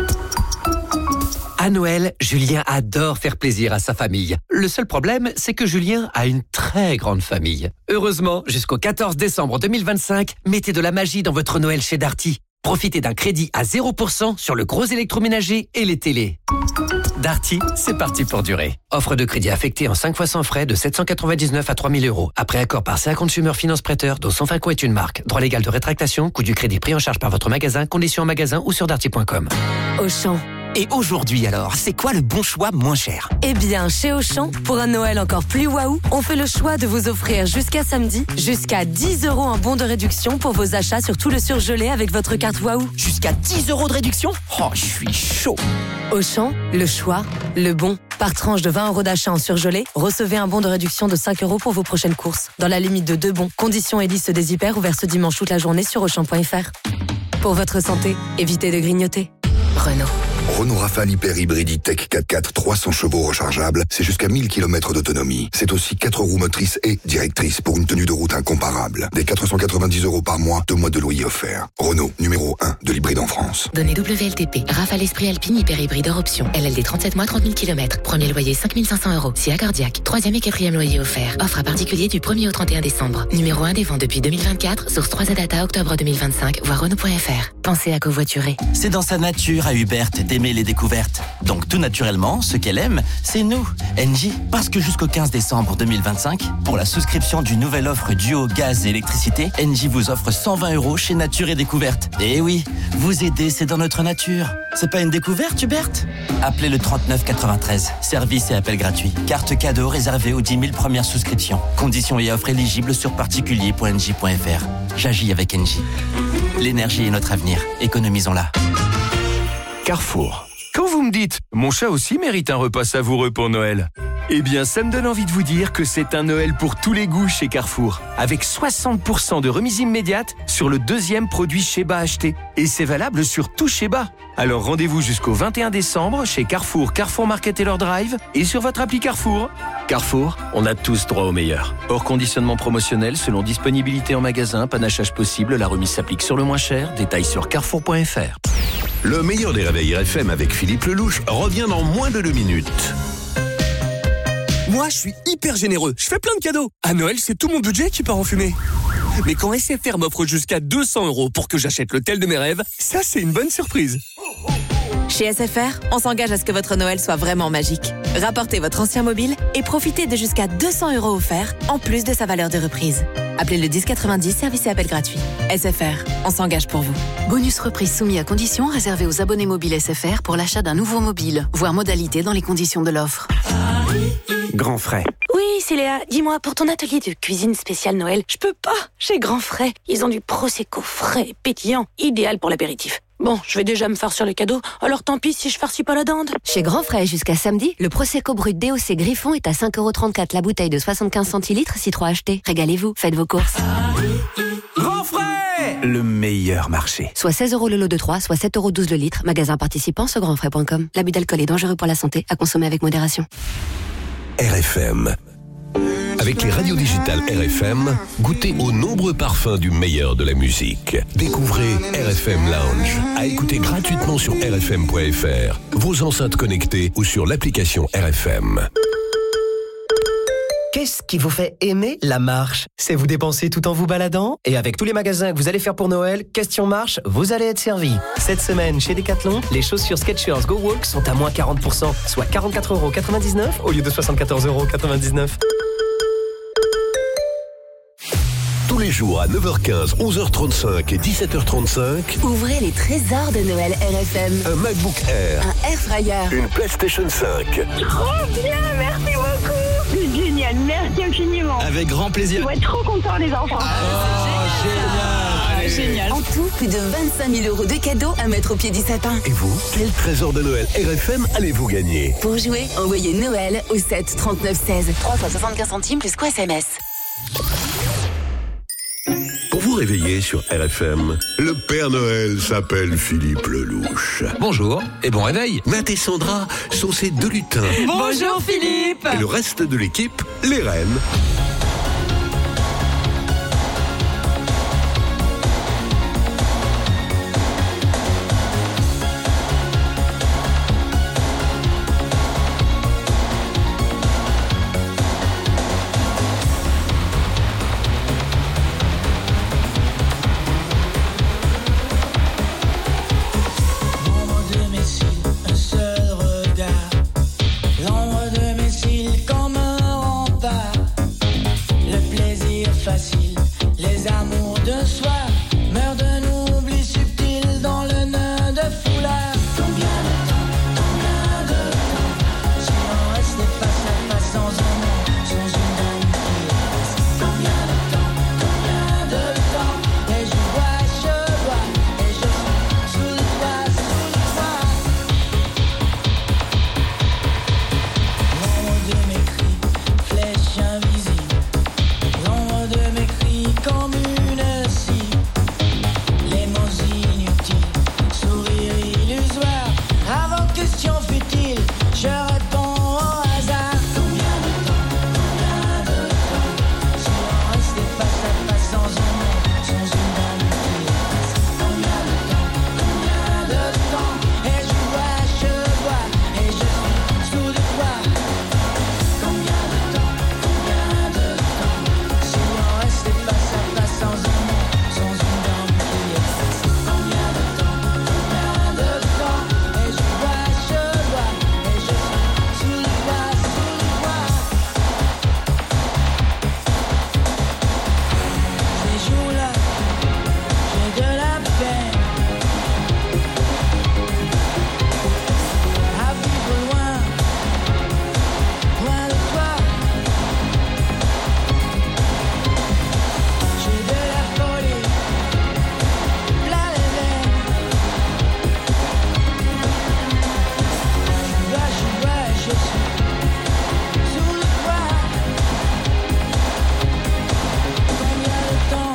À Noël, Julien adore faire plaisir à sa famille. Le seul problème, c'est que Julien a une très grande famille. Heureusement, jusqu'au quatorze décembre deux mille vingt-cinq, mettez de la magie dans votre Noël chez Darty. Profitez d'un crédit à zéro pour cent sur le gros électroménager et les télés. Darty, c'est parti pour durer. Offre de crédit affecté en cinq fois sans frais de sept cent quatre-vingt-dix-neuf à trois mille euros. Après accord par C A Consumer Finance Prêteur, dont Sonfinco est une marque. Droit légal de rétractation, coût du crédit pris en charge par votre magasin, conditions en magasin ou sur darty point com. Auchan. Et aujourd'hui alors, c'est quoi le bon choix moins cher? Eh bien, chez Auchan, pour un Noël encore plus waouh, on fait le choix de vous offrir jusqu'à samedi, jusqu'à dix euros en bon de réduction pour vos achats sur tout le surgelé avec votre carte waouh. Jusqu'à dix euros de réduction? Oh, je suis chaud. Auchan, le choix, le bon. Par tranche de vingt euros d'achat en surgelé, recevez un bon de réduction de cinq euros pour vos prochaines courses. Dans la limite de deux bons. Conditions et liste des hyper ouverts ce dimanche toute la journée sur auchan point f r. Pour votre santé, évitez de grignoter. Renault. Renault Rafale Hyper Hybride E-Tech quatre quatre trois cents chevaux rechargeables, c'est jusqu'à mille kilomètres d'autonomie. C'est aussi quatre roues motrices et directrices pour une tenue de route incomparable. Des quatre cent quatre-vingt-dix euros par mois, deux mois de loyer offert. Renault, numéro un de l'hybride en France. Données W L T P. Rafale Esprit Alpine Hyper Hybride hors option. L L D trente-sept mois, trente mille kilomètres. Premier loyer cinq mille cinq cents euros. S I A cardiaque. Troisième et quatrième loyer offert. Offre à particulier du premier au trente et un décembre. Numéro un des ventes depuis deux mille vingt-quatre. Source trois Z Data octobre deux mille vingt-cinq. Voir Renault point F R. Pensez à covoiturer. C'est dans sa nature à Hubert d'aimer les découvertes. Donc tout naturellement, ce qu'elle aime, c'est nous, Engie. Parce que jusqu'au quinze décembre deux mille vingt-cinq, pour la souscription d'une nouvelle offre duo gaz et électricité, Engie vous offre cent vingt euros chez Nature et Découverte. Et oui, vous aider, c'est dans notre nature. C'est pas une découverte, Hubert? Appelez le trente-neuf quatre-vingt-treize. Service et appel gratuit. Carte cadeau réservée aux dix mille premières souscriptions. Conditions et offres éligibles sur particulier point engie point f r. J'agis avec Engie. L'énergie est notre avenir. Économisons-la. Carrefour. Quand vous me dites « Mon chat aussi mérite un repas savoureux pour Noël », eh bien, ça me donne envie de vous dire que c'est un Noël pour tous les goûts chez Carrefour. Avec soixante pour cent de remise immédiate sur le deuxième produit Sheba acheté. Et c'est valable sur tout Sheba. Alors rendez-vous jusqu'au vingt et un décembre chez Carrefour, Carrefour Market Taylor Drive et sur votre appli Carrefour. Carrefour, on a tous droit au meilleur. Hors conditionnement promotionnel, selon disponibilité en magasin, panachage possible, la remise s'applique sur le moins cher. Détails sur carrefour point f r. Le meilleur des réveils R F M avec Philippe Lelouch revient dans moins de deux minutes. Moi, je suis hyper généreux. Je fais plein de cadeaux. À Noël, c'est tout mon budget qui part en fumée. Mais quand S F R m'offre jusqu'à deux cents euros pour que j'achète l'hôtel de mes rêves, ça, c'est une bonne surprise. Chez S F R, on s'engage à ce que votre Noël soit vraiment magique. Rapportez votre ancien mobile et profitez de jusqu'à deux cents euros offerts, en plus de sa valeur de reprise. Appelez le dix quatre-vingt-dix, service et appel gratuit. S F R, on s'engage pour vous. Bonus reprise soumis à conditions réservé aux abonnés mobiles S F R pour l'achat d'un nouveau mobile. Voir modalité dans les conditions de l'offre. Grand Frais. Oui, c'est Léa. Dis-moi, pour ton atelier de cuisine spéciale Noël, je peux pas. Chez Grand Frais, ils ont du Prosecco frais et pétillant, idéal pour l'apéritif. Bon, je vais déjà me farcir les cadeaux, alors tant pis si je farcis pas la dinde. Chez Grand Frais, jusqu'à samedi, le Prosecco brut D O C Griffon est à cinq euros trente-quatre la bouteille de soixante-quinze centilitres, si trois achetés. Régalez-vous, faites vos courses. Grand Frais, le meilleur marché. Soit seize euros le lot de trois, soit sept euros douze le litre. Magasin participant sur grand frais point com. L'abus d'alcool est dangereux pour la santé, à consommer avec modération. R F M. Avec les radios digitales R F M, goûtez aux nombreux parfums du meilleur de la musique. Découvrez R F M Lounge, à écouter gratuitement sur r f m point f r, vos enceintes connectées ou sur l'application R F M. Qu'est-ce qui vous fait aimer la marche? C'est vous dépenser tout en vous baladant? Et avec tous les magasins que vous allez faire pour Noël, question marche, vous allez être servi. Cette semaine, chez Decathlon, les chaussures Skechers Go Walk sont à moins quarante pour cent, soit quarante-quatre euros quatre-vingt-dix-neuf au lieu de soixante-quatorze euros quatre-vingt-dix-neuf. Tous les jours à neuf heures quinze, onze heures trente-cinq et dix-sept heures trente-cinq, Ouvrez les trésors de Noël R F M. un MacBook Air, Un air fryer. une PlayStation cinq. Trop bien, merci beaucoup. C'est génial, merci infiniment. Avec grand plaisir. On va être trop contents les enfants. Oh, génial. Génial. En tout, plus de vingt-cinq mille euros de cadeaux à mettre au pied du sapin. Et vous, quel trésor de Noël R F M allez-vous gagner? Pour jouer, envoyez Noël au sept trente-neuf seize. trois fois soixante-quinze centimes plus quoi S M S. Pour vous réveiller sur R F M, le Père Noël s'appelle Philippe Lelouch. Bonjour et bon réveil. Nat et Sandra sont ses deux lutins. Bonjour Philippe. Et le reste de l'équipe, les reines. L'ombre de mes cils, un seul regard. L'ombre de mes cils comme un rempart. Le plaisir facile, les amours de soi meurent d'un oubli subtil dans le nœud de foulard. Combien de temps, combien de temps, si on restait face à face sans un mot, sans une dame qui passe. Combien de temps, combien de temps, et je vois, je vois, et je suis sous le toit, sous le toit. L'ombre de mes cris, flèche invisible. L'ombre de mes cris comme une scie. Les mots inutiles, sourire illusoire. Avant question futile, je réponds au hasard. Combien de temps, combien de temps, si on restait face à face sans un mot, sans une dame qui passe. Combien de temps, combien de temps, et je vois, je vois, et je suis sous le toit. Combien de temps, combien de temps, si on restait face à face sans un mot, sans une dame qui passe. Combien de temps, combien de temps, et je vois, je vois, et je suis sous le toit, sous le toit. Ces jours-là, j'ai de la peine à vivre loin, loin de toi. J'ai de la folie plein les veines. Je vois, je vois, je suis sous le toit. Combien de temps?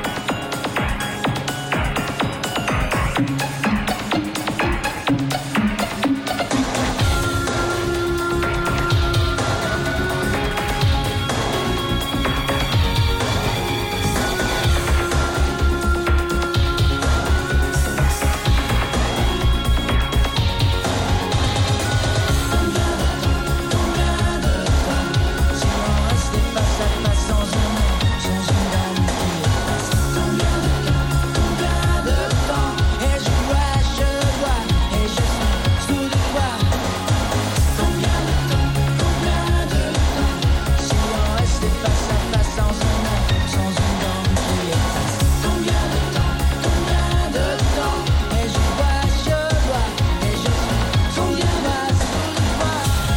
Si on restait face à face sans un mot, sans une dame qui passe. Combien de temps, combien de temps, et je vois, je vois, et je suis sous le toit. Combien de temps, combien de temps, si on restait face à face sans un mot, sans une dame qui passe. Combien de temps, combien de temps, et je vois, je vois, et je suis sous le toit, sous le toit.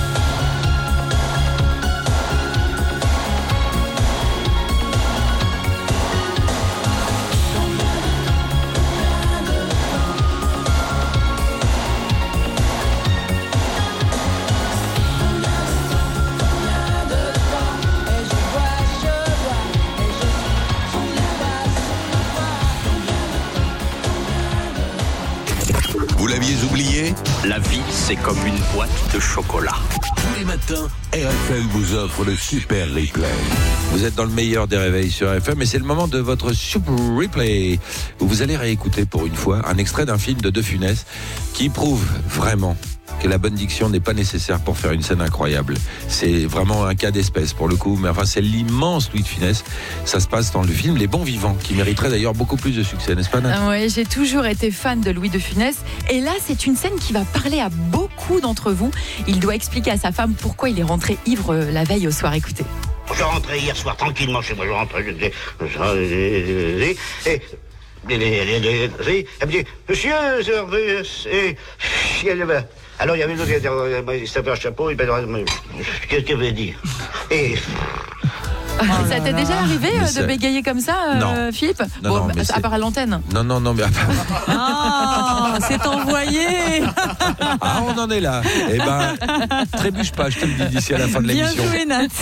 Vous l'aviez oublié? La vie, c'est comme une boîte de chocolat. Tous les matins, R F M vous offre le super replay. Vous êtes dans le meilleur des réveils sur R F M et c'est le moment de votre super replay où vous allez réécouter pour une fois un extrait d'un film de De Funès qui prouve vraiment que la bonne diction n'est pas nécessaire pour faire une scène incroyable. C'est vraiment un cas d'espèce pour le coup, mais enfin c'est l'immense Louis de Funès. Ça se passe dans le film Les Bons Vivants, qui mériterait d'ailleurs beaucoup plus de succès, n'est-ce pas Nat? Ah ouais, j'ai toujours été fan de Louis de Funès et là c'est une scène qui va parler à beaucoup d'entre vous. Il doit expliquer à sa femme pourquoi il est rentré ivre la veille au soir. Écoutez. Je rentrais hier soir tranquillement chez moi, je rentrais, je disais, et, et, elle me dit, monsieur, et, alors il y avait une autre, il s'avait un chapeau, il qu'est-ce qu'il veut dire? Et, Ça t'est déjà arrivé Mais euh, de c'est- bégayer comme ça, euh, Non. Philippe? Non, Bon, non, mais à c'est- part à l'antenne. Non, non, non, mais Ah, c'est envoyé. ah, on en est là. Eh ben, trébuche pas, je te le dis d'ici à la fin de Bien l'émission. joué, Nat.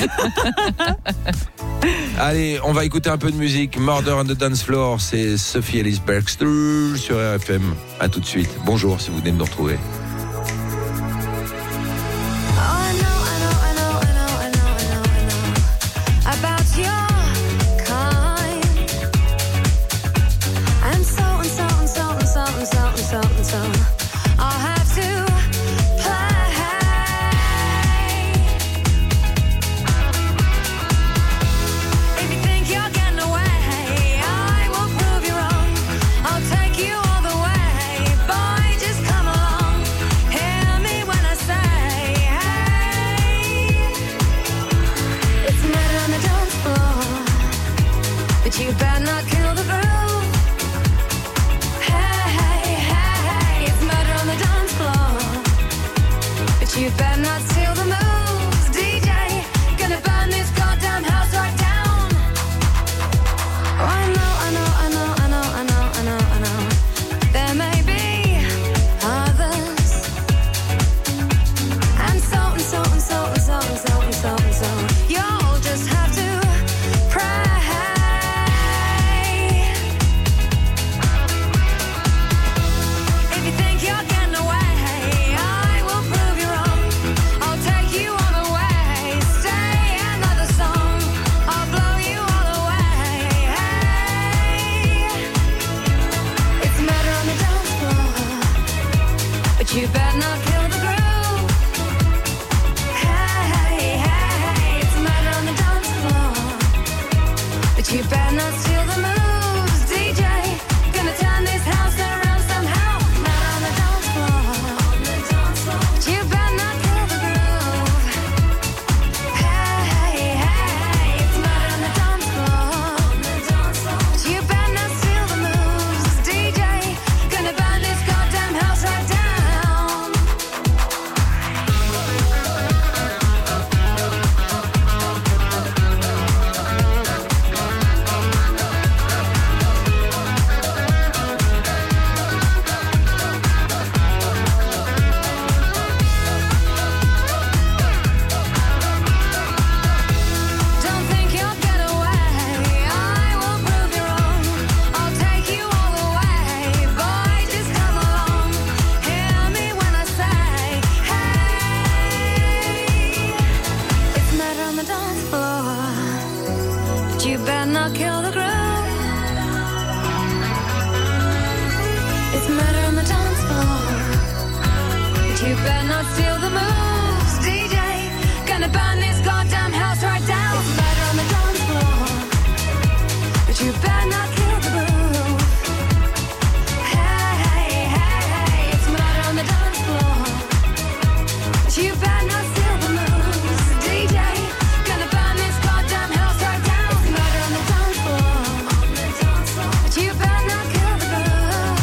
Allez, on va écouter un peu de musique. Murder on the Dance Floor, c'est Sophie Ellis Bergster sur R F M. À tout de suite. Bonjour si vous venez de nous retrouver. About your kind, and so and so and so and so and so and so and so, I'll have to play. If you think you're getting away, I will prove you wrong. I'll take you all the way, boy, just come along. Hear me when I say, hey. It's murder on the dance floor, but you better not kill the groove. Hey, hey, hey, it's murder on the dance floor, but you better not steal the moves. D J, gonna burn this goddamn house right down. Oh, I know, I know, I know, I know, I know, I know, I know. There may be others, and so and so and so and so and so and so and so. You'll just have to pray. If you think you're getting away, I will prove you wrong. I'll take you all the way. Stay another song. I'll blow you all away. Hey, it's murder on the dance floor, but you better not kill the groove. Hey, hey, hey, it's murder on the dance floor, but you better not steal the moves. D J, gonna turn this house around somehow. Murder on the dance floor, but you better not kill the groove. Hey, hey, it's murder on the dance floor, but you better not steal the moves. D J, gonna burn this goddamn house right down. Don't think you'll get away, I will prove you wrong. I'll take you all the way, boy, just come along. Hear me when I say, hey. It's murder on the dance floor, but you better not kill the groove. It's murder on the dance floor, but you better not steal the moves. D J, gonna burn this goddamn house right down. It's murder on the dance floor, but you better not kill the groove. Hey, hey, hey, it's murder on the dance floor, but you better not steal the moves. D J, gonna burn this goddamn house right down. It's murder on the dance floor, but you better not kill the groove.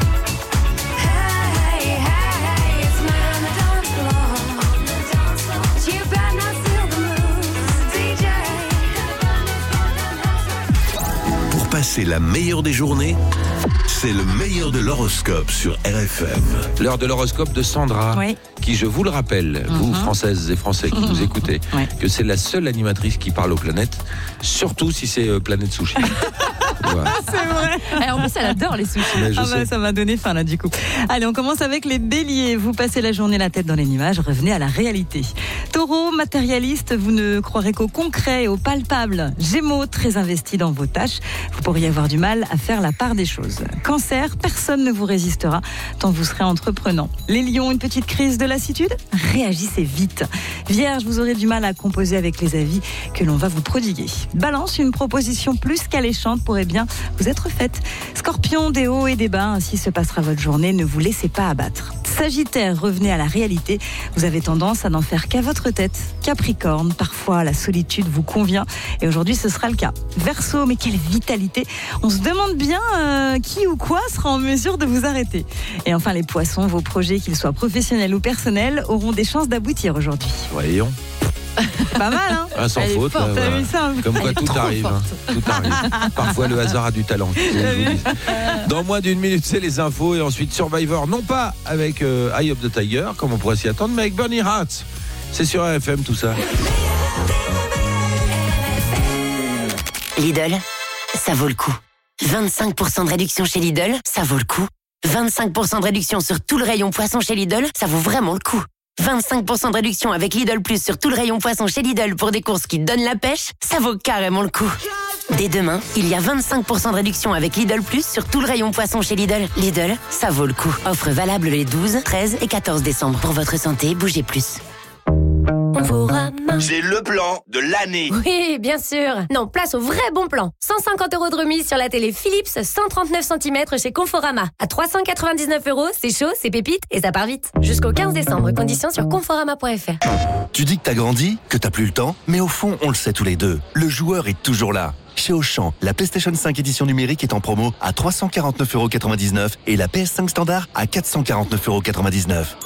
Hey, hey, it's murder on the dance floor, but you better not steal the moves. D J, gonna burn this goddamn house right down. Pour passer la meilleure des journées, c'est le meilleur de l'horoscope sur R F M. L'heure de l'horoscope de Sandra, Oui. qui, je vous le rappelle, vous, Mhm. Françaises et Français qui nous écoutez, Ouais. que c'est la seule animatrice qui parle aux planètes, surtout si c'est euh, Planète Sushi. Voilà. C'est vrai. Et en plus, elle adore les sushis. Mais je Ah bah, sais. ça m'a donné faim là du coup. Allez, on commence avec les béliers. Vous passez la journée la tête dans les nuages, revenez à la réalité. Taureau, matérialiste, vous ne croirez qu'au concret et au palpable. Gémeaux, très investi dans vos tâches, vous pourriez avoir du mal à faire la part des choses. Cancer, personne ne vous résistera tant vous serez entreprenant. Les lions, une petite crise de lassitude, réagissez vite. Vierge, vous aurez du mal à composer avec les avis que l'on va vous prodiguer. Balance, une proposition plus qu'alléchante pourrait bien vous être faite. Scorpion, des hauts et des bas, ainsi se passera votre journée, ne vous laissez pas abattre. Sagittaire, revenez à la réalité, vous avez tendance à n'en faire qu'à votre tête. Capricorne, parfois la solitude vous convient et aujourd'hui ce sera le cas. Verseau, mais quelle vitalité, on se demande bien euh, qui ou quoi sera en mesure de vous arrêter. Et enfin les poissons, vos projets, qu'ils soient professionnels ou personnels, auront des chances d'aboutir aujourd'hui. Voyons. C'est pas mal, hein? Ah, sans Elle est faute. forte, là, t'as voilà. vu ça? Comme quoi Elle est tout trop arrive, hein. Tout arrive. Parfois le hasard a du talent. Dans moins d'une minute, c'est les infos et ensuite Survivor, non pas avec euh, Eye of the Tiger, comme on pourrait s'y attendre, mais avec Bernie Hart. C'est sur R F M tout ça. Lidl, ça vaut le coup. vingt-cinq pour cent de réduction chez Lidl, ça vaut le coup. vingt-cinq pour cent de réduction sur tout le rayon poisson chez Lidl, ça vaut vraiment le coup. vingt-cinq pour cent de réduction avec Lidl Plus sur tout le rayon poisson chez Lidl pour des courses qui donnent la pêche, ça vaut carrément le coup. Dès demain, il y a vingt-cinq pour cent de réduction avec Lidl Plus sur tout le rayon poisson chez Lidl. Lidl, ça vaut le coup. Offre valable les douze, treize et quatorze décembre. Pour votre santé, bougez plus. C'est le plan de l'année. Oui, bien sûr. Non, place au vrai bon plan. cent cinquante euros de remise sur la télé Philips cent trente-neuf centimètres chez Conforama. À trois cent quatre-vingt-dix-neuf euros, c'est chaud, c'est pépite et ça part vite. Jusqu'au quinze décembre, conditions sur conforama point f r. Tu dis que t'as grandi, que t'as plus le temps, mais au fond, on le sait tous les deux. Le joueur est toujours là. Chez Auchan, la PlayStation cinq édition numérique est en promo à trois cent quarante-neuf euros quatre-vingt-dix-neuf et la P S cinq standard à quatre cent quarante-neuf euros quatre-vingt-dix-neuf.